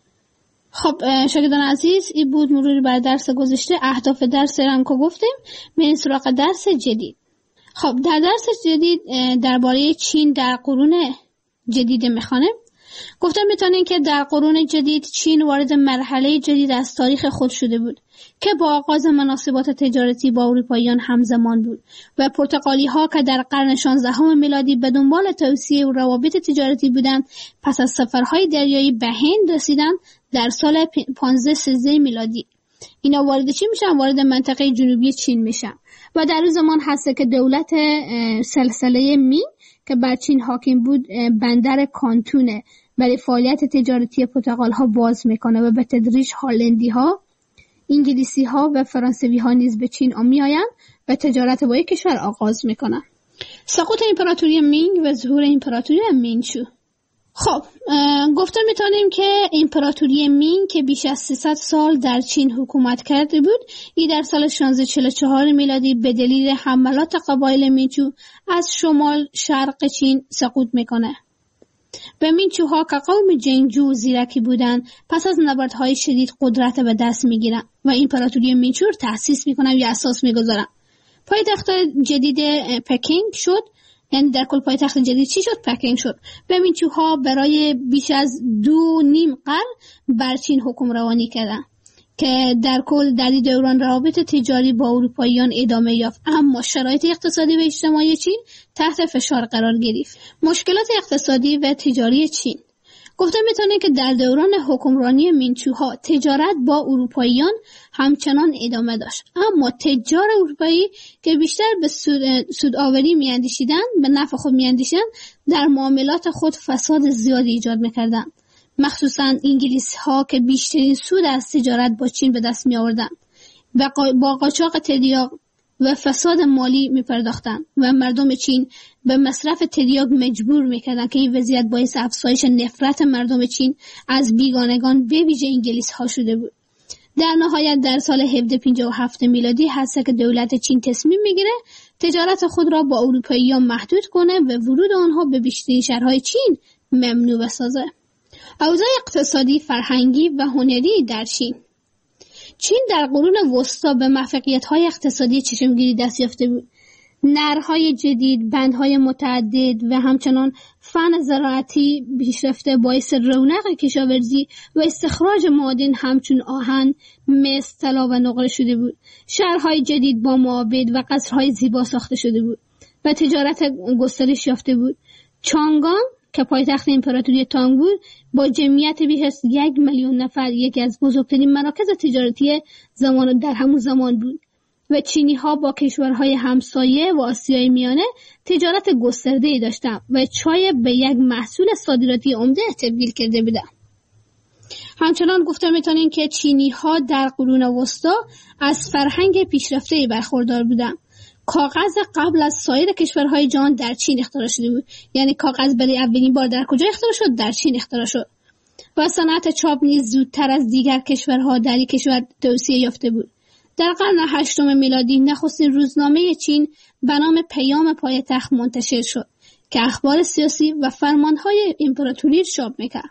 خب شاگردان عزیز، این بود مروری بر درس گذشته. اهداف درس هم که گفتیم، میریم سراغ درس جدید. خب در درس جدید درباره چین در قرون جدید میخوانیم. گفتم میتونیم که در قرون جدید چین وارد مرحله جدید از تاریخ خود شده بود که با آغاز مناسبات تجارتی با اروپاییان همزمان بود و پرتغالی ها که در قرن شانزدهم میلادی به دنبال توسعه و روابط تجارتی بودند، پس از سفرهای دریایی به هند رسیدند در سال پانزده سیزده میلادی. اینا وارد چی میشن؟ وارد منطقه جنوبی چین میشن و در اون زمان هست که دولت سلسله مینگ که بر چین حاکم بود بندر کانتونه برای فعالیت تجارتی پرتغال ها باز میکنه و به تدریج هلندی ها، انگلیسی ها و فرانسوی ها نیز به چین میآیند و تجارت با یک کشور آغاز میکنن. سقوط امپراتوری مینگ و ظهور امپراتوری منچو. خب گفتم میتونیم که امپراتوری مینگ که بیش از سیصد سال در چین حکومت کرده بود، این در سال شانزده چهل و چهار میلادی به دلیل حملات قبایل منچو از شمال شرق چین سقوط میکنه. و منچوها که قوم جنگجو و زیرکی بودند، پس از نبردهای شدید قدرت به دست میگیرن و امپراتوری منچو رو تأسیس میکنن و اساس میگذارن. پایتخت جدید پکینگ شد. یعنی در کل پایتخت جدید چی شد؟ پکینگ شد. و منچوها برای بیش از دو نیم قرن بر چین حکم روانی کردن که در کل در این دوران روابط تجاری با اروپاییان ادامه یافت، اما شرایط اقتصادی و اجتماعی چین تحت فشار قرار گرفت. مشکلات اقتصادی و تجاری چین. گفتم میتونه که در دوران حکمرانی منچوها تجارت با اروپاییان همچنان ادامه داشت، اما تجار اروپایی که بیشتر به سودآوری میاندیشیدند، به نفع خود میاندیشیدند، در معاملات خود فساد زیادی ایجاد میکردند. مخصوصا انگلیس ها که بیشترین سود از تجارت با چین به دست می آوردند و با قاچاق تریاک و فساد مالی می پرداختند و مردم چین به مصرف تریاک مجبور می کردند که این وضعیت باعث افزایش نفرت مردم چین از بیگانگان به ویژه انگلیس ها شده بود. در نهایت در سال هفده پنجاه و هفت میلادی هست که دولت چین تصمیم میگیره تجارت خود را با اروپاییان محدود کنه و ورود آنها به بیشترین شهرهای چین ممنوع بسازه. اوضاع اقتصادی، فرهنگی و هنری در چین. چین در قرون وسطا به موفقیت‌های اقتصادی چشمگیری دست یافته بود. نرهای جدید، بندهای متعدد و همچنان فن زراعتی پیشرفته باعث رونق کشاورزی و استخراج معادن همچون آهن، مس، طلا و نقره شده بود. شهرهای جدید با معابد و قصرهای زیبا ساخته شده بود و تجارت گسترش یافته بود. چانگان که پایتخت امپراتوری تانگ بود با جمعیت بیش از یک میلیون نفر یکی از بزرگترین مراکز تجارتی زمان در همون زمان بود و چینی ها با کشورهای همسایه و آسیای میانه تجارت گسترده‌ای داشتند و چای به یک محصول صادراتی عمده تبدیل کرده بودند. همچنان گفته میتونیم که چینی ها در قرون وسطا از فرهنگ پیشرفته‌ای برخوردار بودند. کاغذ قبل از سایر کشورهای جهان در چین اختراع شده بود. یعنی کاغذ برای اولین بار در کجا اختراع شد؟ در چین اختراع شد. و صنعت چاپ نیز زودتر از دیگر کشورها در این کشور توسعه یافته بود. در قرن هشتم میلادی نخستین روزنامه چین به نام پیام پایتخت منتشر شد که اخبار سیاسی و فرمانهای امپراتوری چاپ میکرد.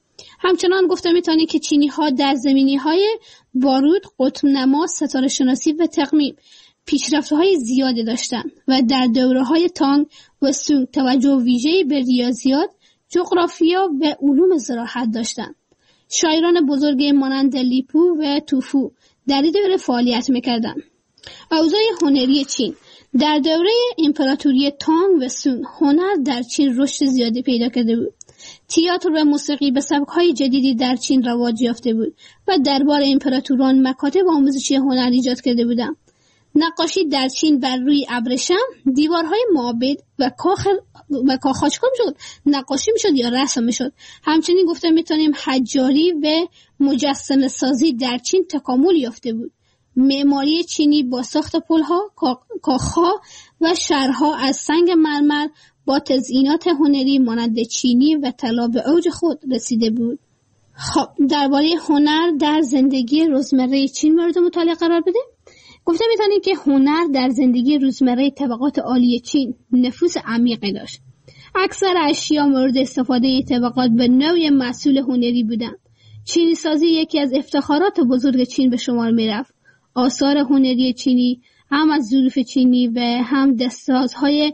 همچنان گفته میتونی که چینی ها در زمینی های بارود، قطب نما، ستاره شناسی و تقویم پیشرفت‌های زیادی داشتند و در دوره‌های تانگ و سونگ توجه ویژه‌ای به ریاضیات، جغرافیا و علوم زراعت داشتند. شاعران بزرگ مانند لیپو و توفو در این دوره فعالیت می‌کردند. اوضاع هنری چین در دوره امپراتوری تانگ و سونگ هنر در چین رشد زیادی پیدا کرده بود. تئاتر و موسیقی به سبک‌های جدیدی در چین رواج یافته بود و دربار امپراتوران مکاتب آموزشی هنر ایجاد کرده بودند. نقاشی در چین بر روی ابریشم، دیوارهای معابد و کاخ و کاخاچکا میشد نقاشی میشد یا رسم میشد. همچنین گفته میتونیم حجاری و مجسمه سازی در چین تکامل یافته بود. معماری چینی با ساخت پلها، کاخها و شهرها از سنگ مرمر با تزئینات هنری مانند چینی و طلا به اوج خود رسیده بود. خب درباره هنر در زندگی روزمره چین مورد مطالعه قرار بده. گفته میتونیم که هنر در زندگی روزمره طبقات عالی چین نفوذ عمیقی داشت. اکثر اشیا مورد استفاده طبقات به نوع محصول هنری بودند. چینی سازی یکی از افتخارات بزرگ چین به شمار میرفت. آثار هنری چینی هم از ظروف چینی و هم دستسازهای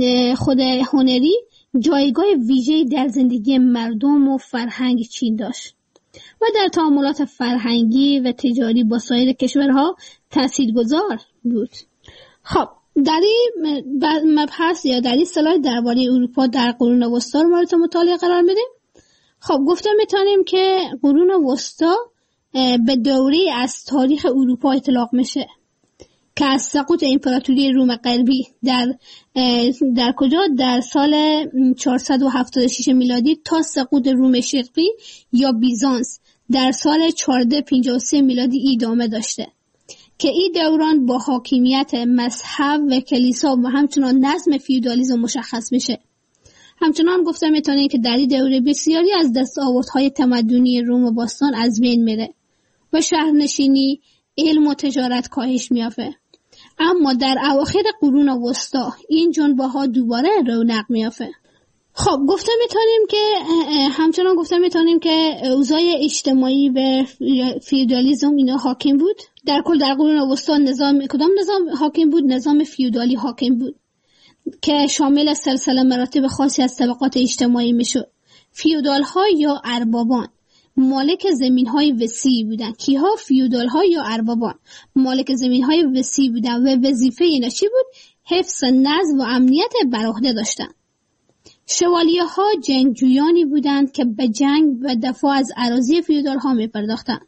خود هنری جایگاه ویژه‌ای در زندگی مردم و فرهنگ چین داشت و در تعاملات فرهنگی و تجاری با سایر کشورها تاثیرگذار بود. خب در این مبحث یا در این سلاید درباره اروپا در قرون وسطا رو مورد مطالعه قرار میدیم. خب گفته میتونیم که قرون وسطا به دوره از تاریخ اروپا اطلاق میشه که از سقوط امپراتوری روم غربی در در کجا در سال چهارصد و هفتاد و شش میلادی تا سقوط روم شرقی یا بیزانس در سال چهارصد و پنجاه و سه میلادی ادامه داشته که این دوران با حاکمیت مذهب و کلیسا و همچنان نظم فیودالیسم مشخص میشه. همچنان گفته میتونه که در این دوره بسیاری از دستاوردهای تمدنی روم باستان از بین میره و شهرنشینی، علم و تجارت کاهش میافه. اما در اواخر قرون وسطا این جنبه ها دوباره رونق میافه. خب گفته میتونیم که همچنان گفته میتونیم که اوضاع اجتماعی و فیودالیسم اینا حاکم بود. در کل در قرون وسطا نظام کدام نظام حاکم بود؟ نظام فیودالی حاکم بود که شامل سلسله مراتب خاصی از طبقات اجتماعی میشد. فیودال ها یا اربابان مالک زمین های وسیعی بودند. کیها؟ فیودال ها یا اربابان مالک زمین های وسیعی بودند و وظیفه اینا چی بود؟ حفظ نظم و امنیت بر عهده داشتند. شوالیه ها جنگجویانی بودند که به جنگ و دفاع از اراضی فیودال ها می پرداختند.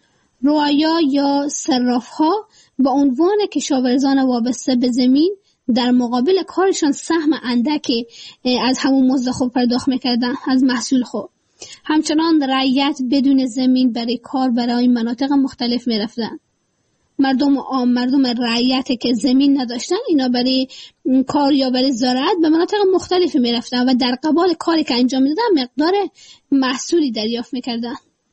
رعایا یا صراف ها به عنوان کشاورزان وابسته به زمین در مقابل کارشان سهم اندکی از همون مزد خود پرداخت میکردن از محصول خود. همچنان رعیت بدون زمین برای کار برای مناطق مختلف میرفتن. مردم عام، مردم رعیت که زمین نداشتن، اینا برای کار یا برای زراعت به مناطق مختلفی میرفتن و در قبال کاری که انجام میدادن مقدار محصولی دریافت میکردن.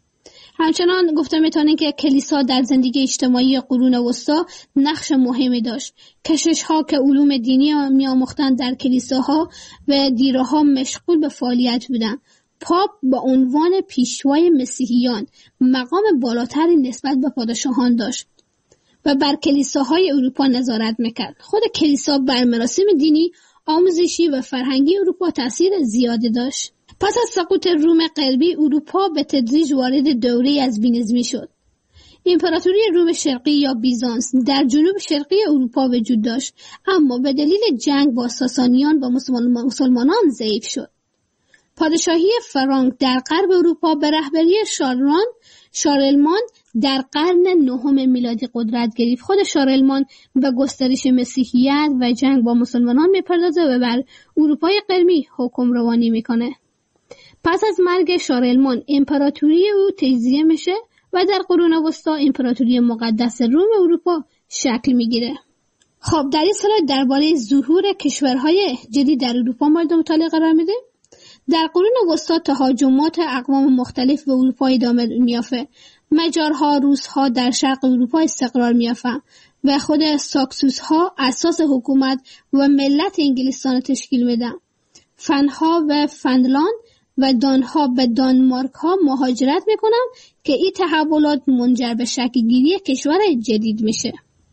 همچنان گفته میتونیم که کلیسا در زندگی اجتماعی قرون وسطا نقش مهمی داشت. کشش ها که علوم دینی میآموختند در کلیساها و دیرها مشغول به فعالیت بودند. پاپ با عنوان پیشوای مسیحیان مقام بالاتری نسبت به پادشاهان داشت و بر کلیساهای اروپا نظارت میکرد. خود کلیسا بر مراسم دینی، آموزشی و فرهنگی اروپا تاثیر زیادی داشت. پس از سقوط روم غربی، اروپا به تدریج وارد دوره از بینظمی شد. امپراتوری روم شرقی یا بیزانس در جنوب شرقی اروپا وجود داشت، اما به دلیل جنگ با ساسانیان و مسلمانان ضعیف شد. پادشاهی فرانک در غرب اروپا به رهبری شارلمان شارلمان در قرن نهم میلادی قدرت گرفت. خود شارلمان به گسترش مسیحیت و جنگ با مسلمانان میپردازه و بر اروپای غربی حکم روانی میکنه. پس از مرگ شارلمان امپراتوری او تجزیه میشه و در قرون وسطا امپراتوری مقدس روم اروپا شکل میگیره. خب در این سلاید درباره ظهور کشورهای جدید در اروپا مورد مطالعه قرار میده. در قرون وسطا تهاجمات اقوام مختلف به اروپا ادامه میافته. مجارها، روسها در شرق اروپا استقرار میافته و خود ساکسوسها اساس حکومت و ملت انگلستان تشکیل میدن. فنها و فنلاند و دانها به دانمارک ها مهاجرت میکنن که این تحولات منجر به شکل‌گیری کشور جدید میشه.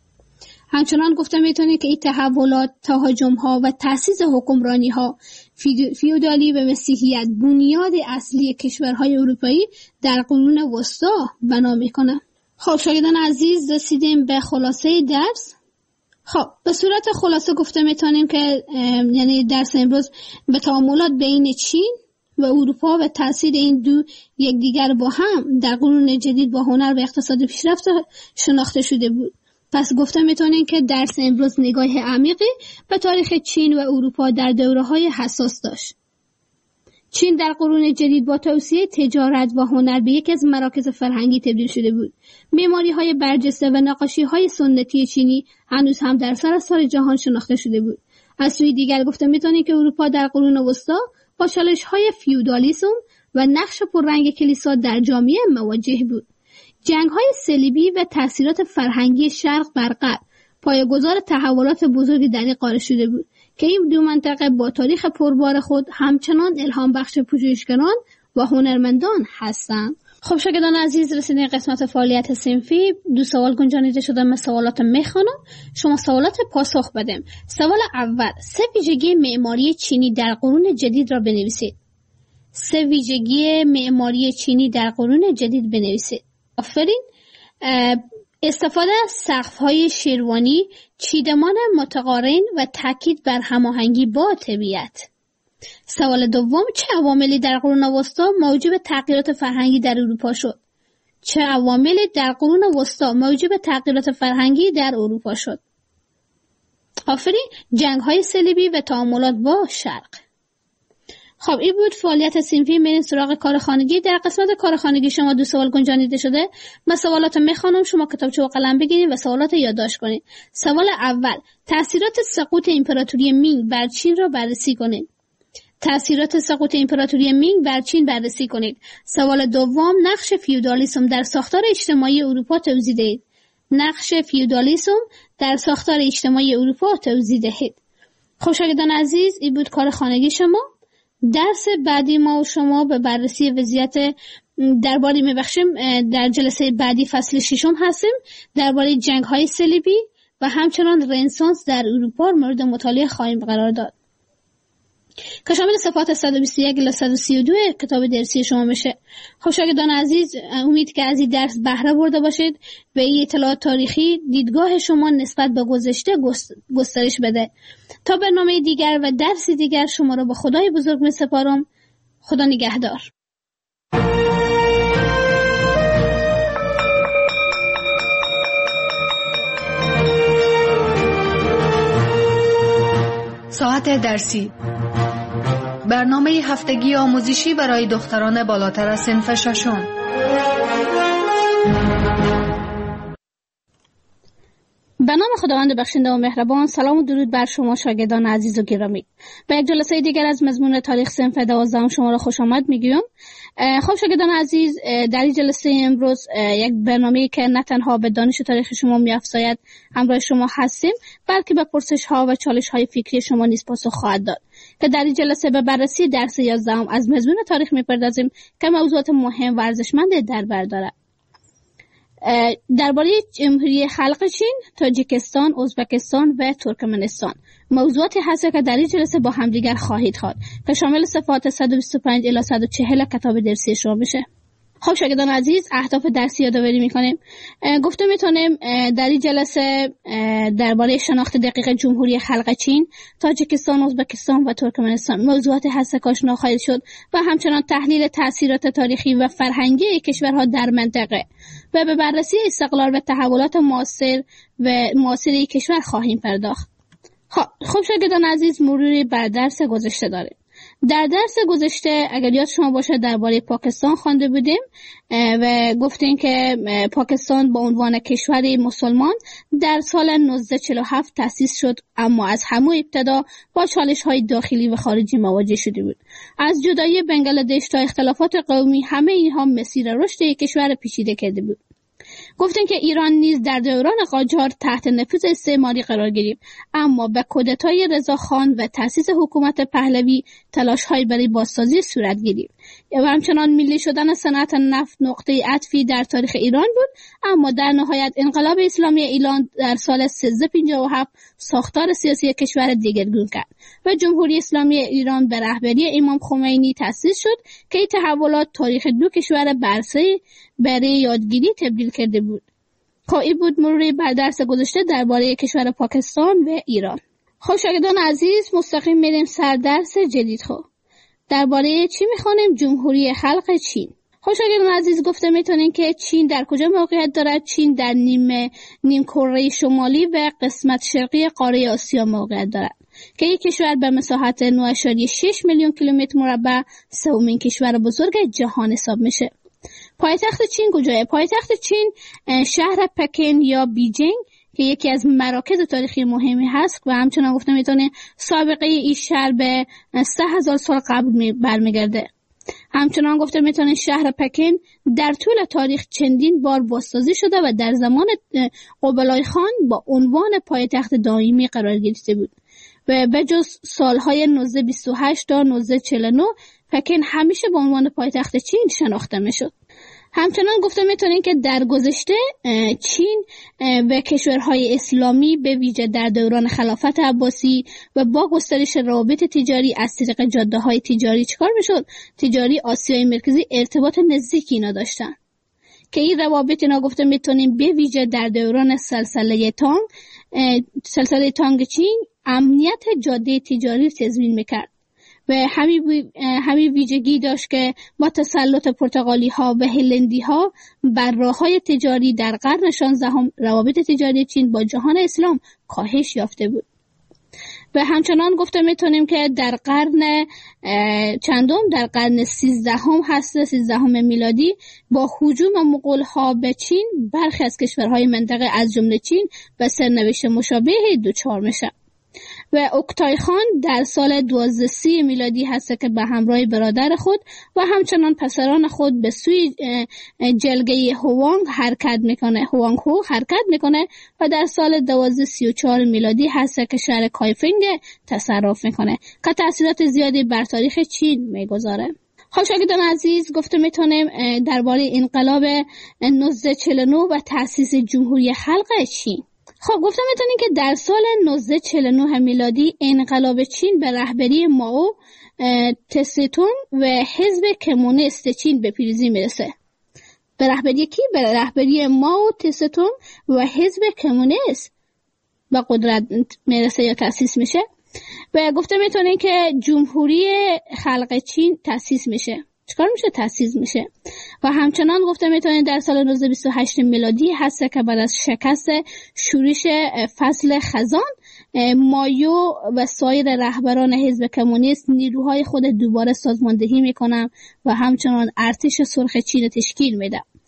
همچنان گفته میتونه که این تحولات، تهاجم ها و تأسیس حکمرانی ها فیودالی و مسیحیت بنیاد اصلی کشورهای اروپایی در قرون وسطا بنا میکنه. خب شاگردان عزیز، رسیدیم به خلاصه درس. خب به صورت خلاصه گفته میتونیم که یعنی درس امروز به تعاملات بین چین و اروپا و تأثیر این دو یکدیگر با هم در قرون جدید با هنر و اقتصاد پیشرفت شناخته شده بود. پس گفته میتونیم که درس امروز نگاه عمیقی به تاریخ چین و اروپا در دوره‌های حساس داشت. چین در قرون جدید با توسعه تجارت و هنر به یکی از مراکز فرهنگی تبدیل شده بود. معماری‌های برجسته و نقاشی‌های سنتی چینی هنوز هم در سراسر جهان شناخته شده بود. از سوی دیگر گفته میتونیم که اروپا در قرون وسطا با چالش‌های فیودالیسم و نقش پررنگ کلیسا در جامعه مواجه بود. جنگ‌های صلیبی و تأثیرات فرهنگی شرق بر غرب پایه‌گذار تحولات بزرگی در این قاره شده بود که این دو منطقه با تاریخ پربار خود همچنان الهام بخش پژوهشگران و هنرمندان هستند. خب شاگردان عزیز، رسیدیم قسمت فعالیت صنفی. دو سوال گنجانیده شده. من سوالات میخوانم، شما سوالات پاسخ بدیم. سوال اول: سه ویژگی معماری چینی در قرون جدید را بنویسید. سه ویژگی معماری چینی در قرون جدید بنویسید. آفرین. استفاده از سقف‌های شیروانی، چیدمان متقارن و تاکید بر هماهنگی با طبیعت. سوال دوم: چه عواملی در قرون وسطا موجب تغییرات فرهنگی در اروپا شد؟ چه عواملی در قرون وسطا موجب تغییرات فرهنگی در اروپا شد؟ آفرین. جنگ‌های صلیبی و تعاملات با شرق. خب این بود فعالیت صنفی. میریم سراغ کار خانگی. در قسمت کار خانگی شما دو سوال گنجانیده شده. من سوالات میخوانم، شما کتابچه و قلم بگیرید و سوالات یادداشت کنید. سوال اول: تأثیرات سقوط امپراتوری مینگ بر چین را بررسی کنید. تأثیرات سقوط امپراتوری مینگ بر چین بررسی کنید. سوال دوم: نقش فیودالیسم در ساختار اجتماعی اروپا توضیح دهید. نقش فیودالیسم در ساختار اجتماعی اروپا توضیح دهید. خب شاگردان عزیز، این بود کار خانگی شما. درس بعدی ما و شما به بررسی وضعیت درباره میبخشیم. در جلسه بعدی فصل ششم هستیم. درباره جنگ های صلیبی و همچنان رنسانس در اروپا مورد مطالعه خواهیم قرار داد که شامل صفحات صد و بیست و یک الی صد و سی و دو کتاب درسی شما میشه. خب شاگردان عزیز، امید که از این درس بهره برده باشید و این اطلاعات تاریخی دیدگاه شما نسبت به گذشته گسترش بده. تا برنامه دیگر و درس دیگر شما را به خدای بزرگ می سپارم. خدا نگهدار. ساعت درسی، برنامه هفتگی آموزشی برای دختران بالاتر از صنف ششم. به نام خداوند بخشنده و مهربان. سلام و درود بر شما شاگردان عزیز و گرامی. به یک جلسه دیگر از مضمون تاریخ صنف دوازدهم شما را خوش آمد میگویم. خب شاگردان عزیز، در این جلسه امروز یک برنامه‌ای که نه تنها به دانش تاریخ شما می‌افزاید همراه شما هستیم، بلکه به پرسش‌ها و چالش‌های فکری شما نیز پاسخ خواهد داد. که در این جلسه به بررسی درس یازدهم از مضمون تاریخ می‌پردازیم که موضوعات مهم و ارزشمند در بر دارد. درباره جمهوری خلق چین، تاجیکستان، ازبکستان و ترکمنستان موضوعاتی هست که در این جلسه با همدیگر خواهید خواد که شامل صفحات صد و بیست و پنج الی صد و چهل کتاب درسی شما میشه. خب شاگردان عزیز، اهداف درسی یادآوری میکنیم. گفته میتونیم در این جلسه درباره شناخت دقیق جمهوری خلق چین، تاجیکستان، ازبکستان و ترکمنستان موضوعاتی هست که آشنا خواهید شد و همچنان تحلیل تاثیرات تاریخی و فرهنگی کشورها در منطقه و به بررسی استقلال و تحولات معاصر و معاصر کشور خواهیم پرداخت. خب شاگردان عزیز، مروری بر درس گذشته داریم. در درس گذشته اگر یاد شما باشه درباره پاکستان خوانده بودیم و گفتیم که پاکستان با عنوان کشوری مسلمان در سال نوزده چهل و هفت تأسیس شد، اما از همون ابتدا با چالش‌های داخلی و خارجی مواجه شده بود. از جدایی بنگلادش تا اختلافات قومی، همه اینها مسیر رشد کشور پیچیده کرده بود. گفتن که ایران نیز در دوران قاجار تحت نفوذ استعماری قرار گرفت، اما به کودتای رضاخان و تأسیس حکومت پهلوی تلاش‌های برای بازسازی صورت گرفت و همچنان ملی شدن صنعت نفت نقطه عطفی در تاریخ ایران بود، اما در نهایت انقلاب اسلامی ایران در سال سیزده پنجاه و هفت ساختار سیاسی کشور دگرگون کرد و جمهوری اسلامی ایران به رهبری امام خمینی تأسیس شد که این تحولات تاریخ دو کشور برسه برای یادگیری تبدیل کرده بود. این بود مروری بر درس گذشته درباره کشور پاکستان و ایران. خب شاگردان عزیز، مستقیم میریم سر درس جدید. خب درباره چی میخوانیم؟ جمهوری خلق چین. خب شاگردان عزیز، گفته میتونین که چین در کجا موقعیت دارد؟ چین در نیم نیم کره شمالی و قسمت شرقی قاره آسیا موقعیت دارد که یک کشور به مساحت نه ممیز شش میلیون کیلومتر مربع سومین کشور بزرگ جهان حساب میشه. پایتخت چین کجاست؟ پایتخت چین شهر پکن یا بیجینگ که یکی از مراکز تاریخی مهمی هست و همچنان گفته میتونه سابقه این شهر به سه هزار سال قبل برمیگرده. همچنان گفته میتونه شهر پکن در طول تاریخ چندین بار بازسازی شده و در زمان قبلای خان با عنوان پایتخت دائمی قرار گرفته بود و به جز سالهای نوزده بیست و هشت تا نوزده چهل و نه پکن همیشه با عنوان پایتخت چین شناخته میشد. همچنان گفته میتونین که در گذشته چین و کشورهای اسلامی به ویژه در دوران خلافت عباسی و با گسترش روابط تجاری از طریق جاده‌های تجاری چیکار میشد؟ تجاری آسیای مرکزی ارتباط نزدیکی اینا داشتن که این روابط اینا گفته میتونین به ویژه در دوران سلسله تانگ سلسله تانگ چین امنیت جاده تجاری تضمین میکرد و همین همین ویژگی داشت که با تسلط پرتغالی ها و هلندی ها بر راههای تجاری در قرن شانزدهم روابط تجاری چین با جهان اسلام کاهش یافته بود. و همچنان گفته میتونیم که در قرن چندم در قرن سیزدهم هست سیزدهم میلادی با هجوم مغول ها به چین برخی از کشورهای منطقه از جمله چین به سرنوشت مشابه دچار میشه. و اوکتای خان در سال دوازده سی میلادی هست که به همراه برادر خود و همچنان پسران خود به سوی جلگه هوانگ حرکت میکنه هوانگ هو حرکت میکنه و در سال دوازده سی و چهار میلادی هست که شهر کایفنگ تصرف میکنه که تأثیرات زیادی بر تاریخ چین میگذاره. خب شاگردان عزیز، گفته میتونیم درباره انقلاب نوزده چهل و نه و تأسیس جمهوری خلق چین. خب گفتم میتونین که در سال نوزده چهل و نه میلادی انقلاب چین به رهبری مائو تسه-تونگ و حزب کمونیست چین به پیروزی میرسه. به رهبری کی؟ به رهبری مائو تسه-تونگ و حزب کمونیست به قدرت میرسه یا تأسیس میشه و گفته میتونین که جمهوری خلق چین تأسیس میشه. چیکار میشه؟ تأسیس میشه. و همچنان گفته میتونین در سال نوزده بیست و هشت میلادی هست که بعد از شکست شورش فصل خزان مایو و سایر رهبران حزب کمونیست نیروهای خود دوباره سازماندهی میکنن و همچنان ارتش سرخ چین تشکیل میده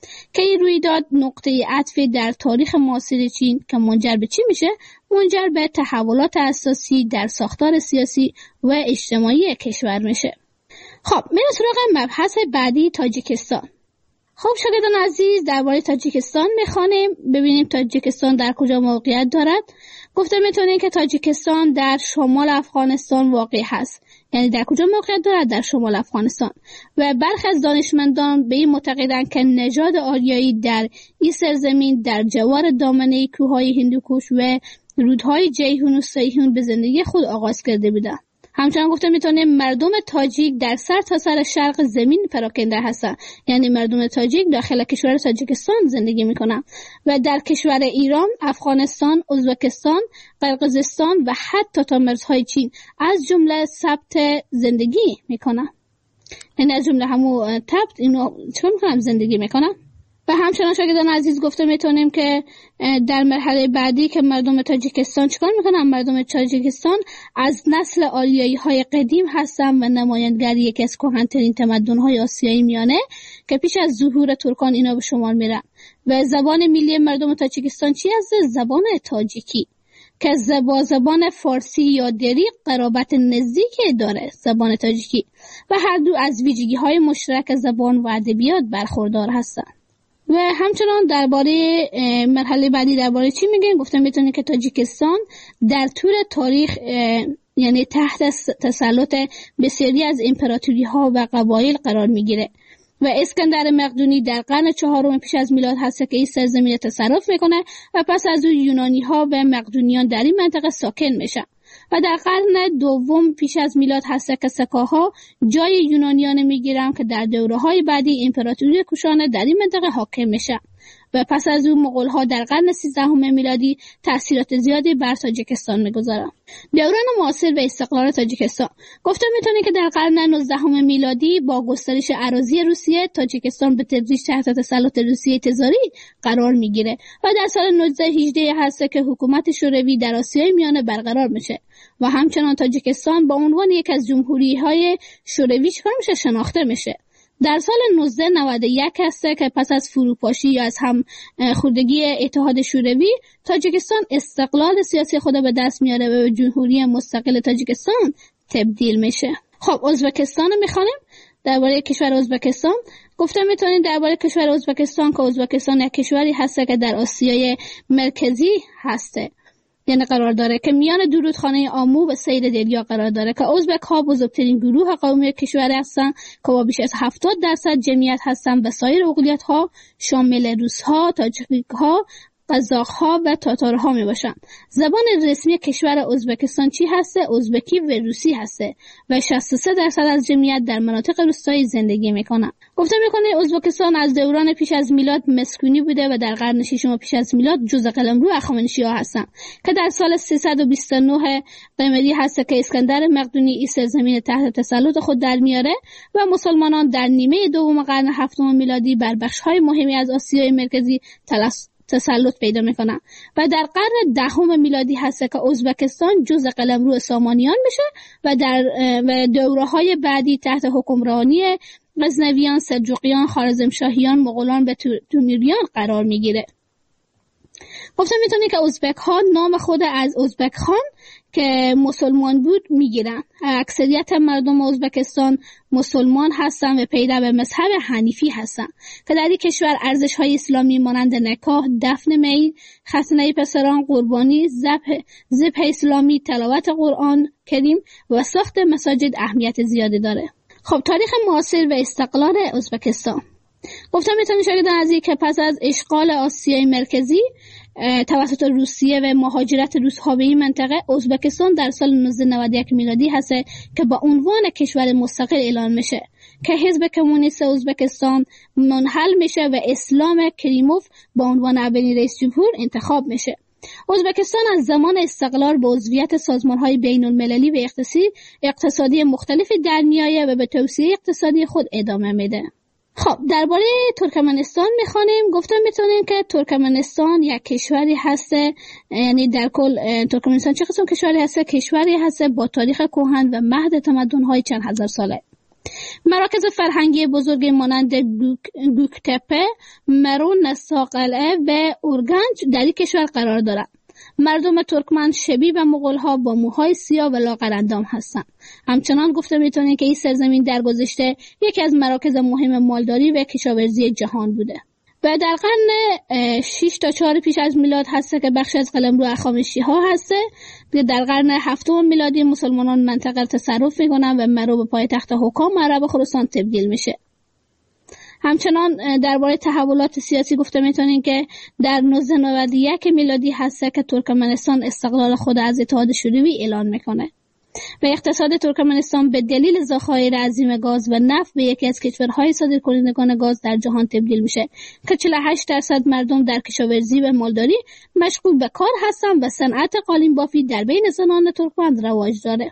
که این رویداد نقطه عطف در تاریخ معاصر چین که منجر به چی میشه؟ منجر به تحولات اساسی در ساختار سیاسی و اجتماعی کشور میشه. خب میریم سراغ مبحث بعدی، تاجیکستان. خب شاگردان عزیز، درباره تاجیکستان میخوانیم. ببینیم تاجیکستان در کجا موقعیت دارد. گفته میتونیم که تاجیکستان در شمال افغانستان واقع هست. یعنی در کجا موقعیت دارد؟ در شمال افغانستان. و برخی از دانشمندان به این معتقدند که نژاد آریایی در این سرزمین در جوار دامنه کوههای هندوکوش و رودهای جیهون و سیهون به زندگی خود آغاز کرده بودند. همچنان گفته میتونیم مردم تاجیک در سر تا سر شرق زمین پراکنده هستند. یعنی مردم تاجیک داخل کشور تاجیکستان زندگی میکنند و در کشور ایران، افغانستان، ازبکستان، قرقیزستان و حتی تا مرزهای چین از جمله ثبت زندگی میکنند. یعنی از جمله همون تبت اینو چون هم زندگی میکنند. و همچنان شاگردان عزیز گفته میتونیم که در مرحله بعدی که مردم تاجیکستان چیکار میکنن؟ مردم تاجیکستان از نسل آریایی های قدیم هستن و نمایندگی یکی از کهن‌ترین تمدن های آسیایی میانه که پیش از ظهور ترکان اینا به شمار میرن. و زبان ملی مردم تاجیکستان چی هست؟ زبان تاجیکی که با زبان فارسی یا دری قرابت نزدیکی داره، زبان تاجیکی، و هر دو از ویژگی های مشترک زبان و ادبیات برخوردار هستن. و همچنان درباره مرحله بعدی درباره چی میگن؟ گفتم میتونی که تاجیکستان در طول تاریخ یعنی تحت تسلط بسیاری از امپراتوری ها و قبایل قرار میگیره و اسکندر مقدونی در قرن چهارم پیش از میلاد هست که این سرزمین تصرف میکنه و پس از اون یونانی ها و مقدونیان در این منطقه ساکن میشن و در قرن دوم پیش از میلاد هست که سکاها جای یونانیان میگیرن که در دوره‌های بعدی امپراتوری کوشانه در این منطقه حاکم میشن و پس از اون مغول‌ها در قرن سیزدهم میلادی تأثیرات زیادی بر تاجیکستان میگذارن. دوران معاصر و استقلال تاجیکستان. گفته میتونه که در قرن نوزدهم میلادی با گسترش اراضی روسیه تاجیکستان به تدریج تحت تسلط روسیه تزاری قرار میگیره و در سال نوزده هجده هست که حکومت شوروی در آسیای میانه برقرار میشه و همچنان تاجیکستان با عنوان یک از جمهوری‌های شوروی چکار میشه؟ شناخته میشه. در سال نوزده نود و یک هسته که پس از فروپاشی یا از هم خوردگی اتحاد شوروی تاجیکستان استقلال سیاسی خود به دست میاره و به جمهوری مستقل تاجیکستان تبدیل میشه. خب ازبکستان رو میخوانیم. درباره کشور ازبکستان گفتم میتونید درباره کشور ازبکستان که ازبکستان یک کشوری هسته که در آسیای مرکزی هسته، یعنی قرار داره که میان دو رودخانه آمو و سیر دریا قرار داره که ازبک ها بزرگترین گروه قومی کشور هستن که با بیش از هفتاد درصد جمعیت هستن و سایر اقلیت ها شامل روس ها، تاجیک ها، قزاق ها و تاتار ها می باشن. زبان رسمی کشور ازبکستان چی هسته؟ ازبکی و روسی هسته و شصت و سه درصد از جمعیت در مناطق روستایی زندگی میکنن. گفته میکنه ازبکستان از دوران پیش از میلاد مسکونی بوده و در قرن ششم پیش از میلاد جزء قلمرو اخامنشی‌ها هستن که در سال سیصد و بیست و نه قمری هست که اسکندر مقدونی این سرزمین تحت تسلط خود در میاره و مسلمانان در نیمه دوم قرن هفتم میلادی بر بخش‌های مهمی از آسیای مرکزی تلس تسلط پیدا میکنن و در قرن دهم میلادی هست که ازبکستان جزء قلمرو سامانیان میشه و در و دوره‌های بعدی تحت حکمرانی غزنویان، سلجوقیان، خوارزمشاهیان، مغولان و تیموریان قرار میگیره. گفتم میتونی که ازبک ها نام خود از ازبک خان که مسلمان بود میگیرن. اکثریت مردم ازبکستان مسلمان هستن و پیرو مذهب حنیفی هستن که در این کشور ارزش های اسلامی مانند نکاح، دفن میت، ختنه پسران، قربانی، ذبح ذبح اسلامی، تلاوت قرآن کریم و ساخت مساجد اهمیت زیادی داره. خب تاریخ معاصر و استقلال ازبکستان. گفتم میتونی شاگردان عزیز که پس از اشغال آسیای مرکزی توسط روسیه و مهاجرت روس‌ها به این منطقه، ازبکستان در سال نوزده نود و یک میلادی هست که با عنوان کشور مستقل اعلان میشه که حزب کمونیست ازبکستان منحل میشه و اسلام کریموف با عنوان اولین رئیس جمهور انتخاب میشه. ازبکستان از زمان استقلال به عضویت سازمان‌های بین‌المللی و اقتصادی اقتصادی مختلفی در میآید و به توسعه اقتصادی خود ادامه میده. خب درباره ترکمنستان میخوانیم. گفتم میتونیم که ترکمنستان یک کشوری هسته، یعنی در کل ترکمنستان چه قسم کشوری هسته؟ کشوری هسته با تاریخ کهن و مهد تمدن‌های چند هزار ساله. مراکز فرهنگی بزرگ مانند گوکتپه، مرون، نساقلعه و اورگنج در این کشور قرار دارند. مردم ترکمن شبیه به مغول‌ها با موهای سیاه و لاغرندام هستند. همچنان گفته میتونید که این سرزمین در گذشته یکی از مراکز مهم مالداری و کشاورزی جهان بوده. و در قرن شش تا چهار پیش از میلاد هسته که بخش از قلمرو هخامنشی ها هسته. در قرن هفتم میلادی مسلمانان منطقه را تصرف میکنن و مرو به پایتخت حکام عرب خراسان تبدیل میشه. همچنان درباره تحولات سیاسی گفته میتونین که در نوزده نود و یک میلادی هسته که ترکمنستان استقلال خود از اتحاد شوروی اعلان میکنه و اقتصاد ترکمنستان به دلیل ذخایر عظیم گاز و نفت به یکی از کشورهای صادرکنندگان گاز در جهان تبدیل میشه که چهل و هشت درصد مردم در کشاورزی و مالداری مشغول به کار هستند و صنعت قالین بافی در بین زنان ترکمن رواج داره.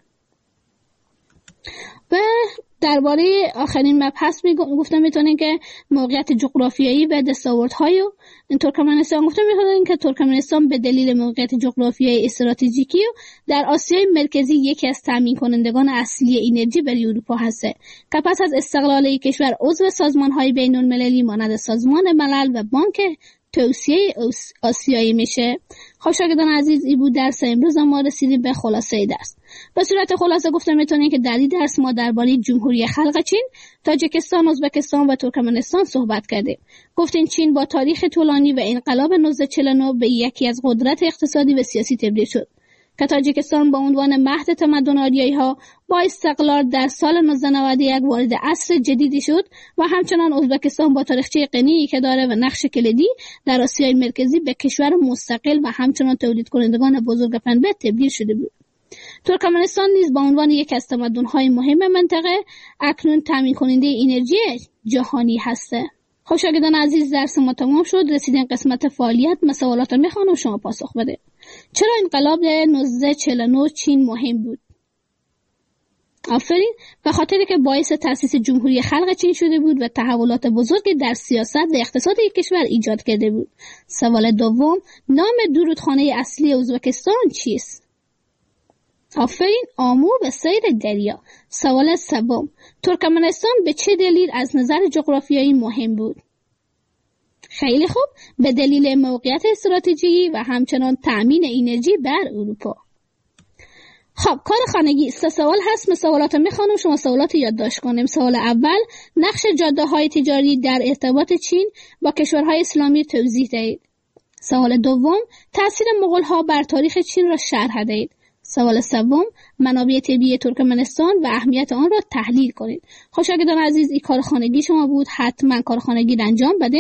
و درباره آخرین مبحث میگفتم میتونین که موقعیت جغرافیایی و دستاوردهای ترکمنستان گفتم میتونین که ترکمنستان به دلیل موقعیت جغرافیایی استراتژیکی در آسیای مرکزی یکی از تامین کنندگان اصلی انرژی برای اروپا هسته که پس از استقلال این کشور عضو سازمان‌های بین‌المللی مانند سازمان ملل و بانک توسعه آسیایی میشه. خب شاگردان عزیز، این بود درس امروز ما رسیدیم به خلاصه درس. به صورت خلاصه گفتم میتونین که در این درس ما درباره جمهوری خلق چین، تاجیکستان، ازبکستان و ترکمنستان صحبت کردیم. گفتیم چین با تاریخ طولانی و انقلاب نوزده چهل و نه به یکی از قدرت اقتصادی و سیاسی تبدیل شد. که تاجیکستان با عنوان مهد تمدن آریایی ها با استقلال در سال نوزده نود و یک وارد عصر جدیدی شد و همچنان ازبکستان با تاریخچه غنی که داره و نقش کلیدی در آسیای مرکزی به کشور مستقل و همچنان تولید کنندگان بزرگ پنبه تبدیل شده بود. ترکمنستان نیز با عنوان یک از تمدن‌های مهم منطقه اکنون تامین کننده انرژی جهانی هسته. خب شاگردان عزیز، درس ما تمام شد. رسیدیم قسمت فعالیت. مسئولات رو میخوانم شما پاسخ بده. چرا انقلاب نوزده چهل و نه چین مهم بود؟ آفرین، به خاطری که باعث تأسیس جمهوری خلق چین شده بود و تحولات بزرگی در سیاست و اقتصاد یک کشور ایجاد کرده بود. سوال دوم، نام درودخانه اصلی ازبکستان چیست؟ آفرین، آمو و سیر دریا. سوال سوم، ترکمنستان به چه دلیل از نظر جغرافیایی مهم بود؟ خیلی خوب، به دلیل موقعیت استراتژیکی و همچنان تأمین انرژی بر اروپا. خب کار خانگی سه سوال هست. سوالات میخوانم، شما سوالات یادداشت کنیم. سوال اول، نقش جاده های تجاری در ارتباط چین با کشورهای اسلامی توضیح دهید. سوال دوم، تأثیر مغول ها بر تاریخ چین را شرح دهید. سوال سوم، منابع طبیعی ترکمنستان و اهمیت آن را تحلیل کنید. خب شاگردان عزیز، این کار خانگی شما بود. حتما کار خانگی را انجام بده.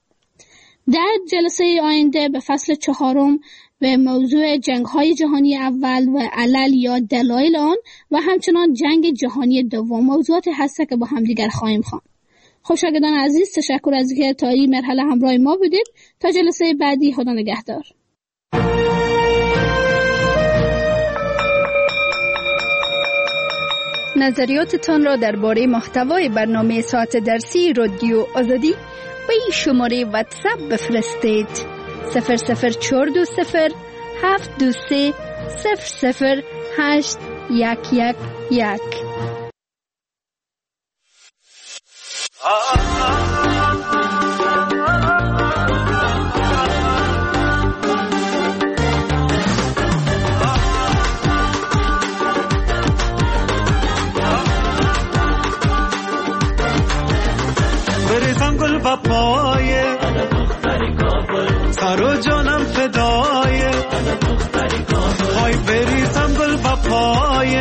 در جلسه آینده به فصل چهارم به موضوع جنگ‌های جهانی اول و علل یا دلایل آن و همچنان جنگ جهانی دوم موضوعاتی هست که با همدیگر خواهیم خواند. خب شاگردان عزیز، تشکر از اینکه تا این مرحله همراه ما بودید. تا جلسه بعدی، خدا نگهدار. نظریاتتان را درباره محتوای برنامه ساعت درسی رادیو آزادی به این شماره واتساپ بفرستید: صفر صفر چهار دو صفر هفت دو سه صفر صفر هشت یک یک یک. پایه سر و جانم فدایه های بریزم گل با پایه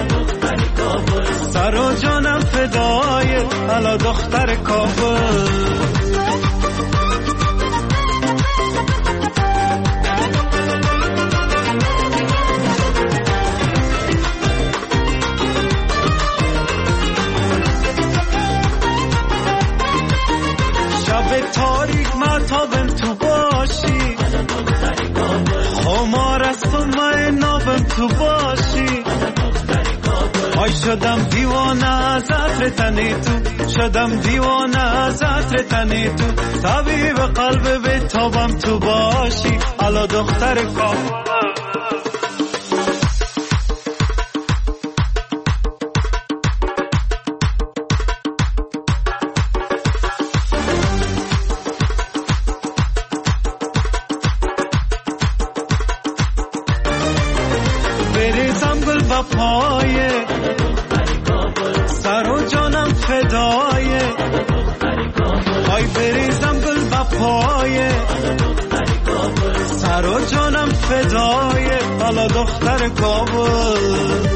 سر و جانم فدایه الا دختر کابل. تاریک مطابم تو باشی خمار از تو من نابم تو باشی آی شدم دیوانه از عطر تنی تو شدم دیوانه از عطر تنی تو طبیب قلب به تابم تو باشی الا دختر کابل. و پایه، سر و جانم فدایه، آی بریزم گل و پایه، سر و جانم فدایه، حالا دختر کابل.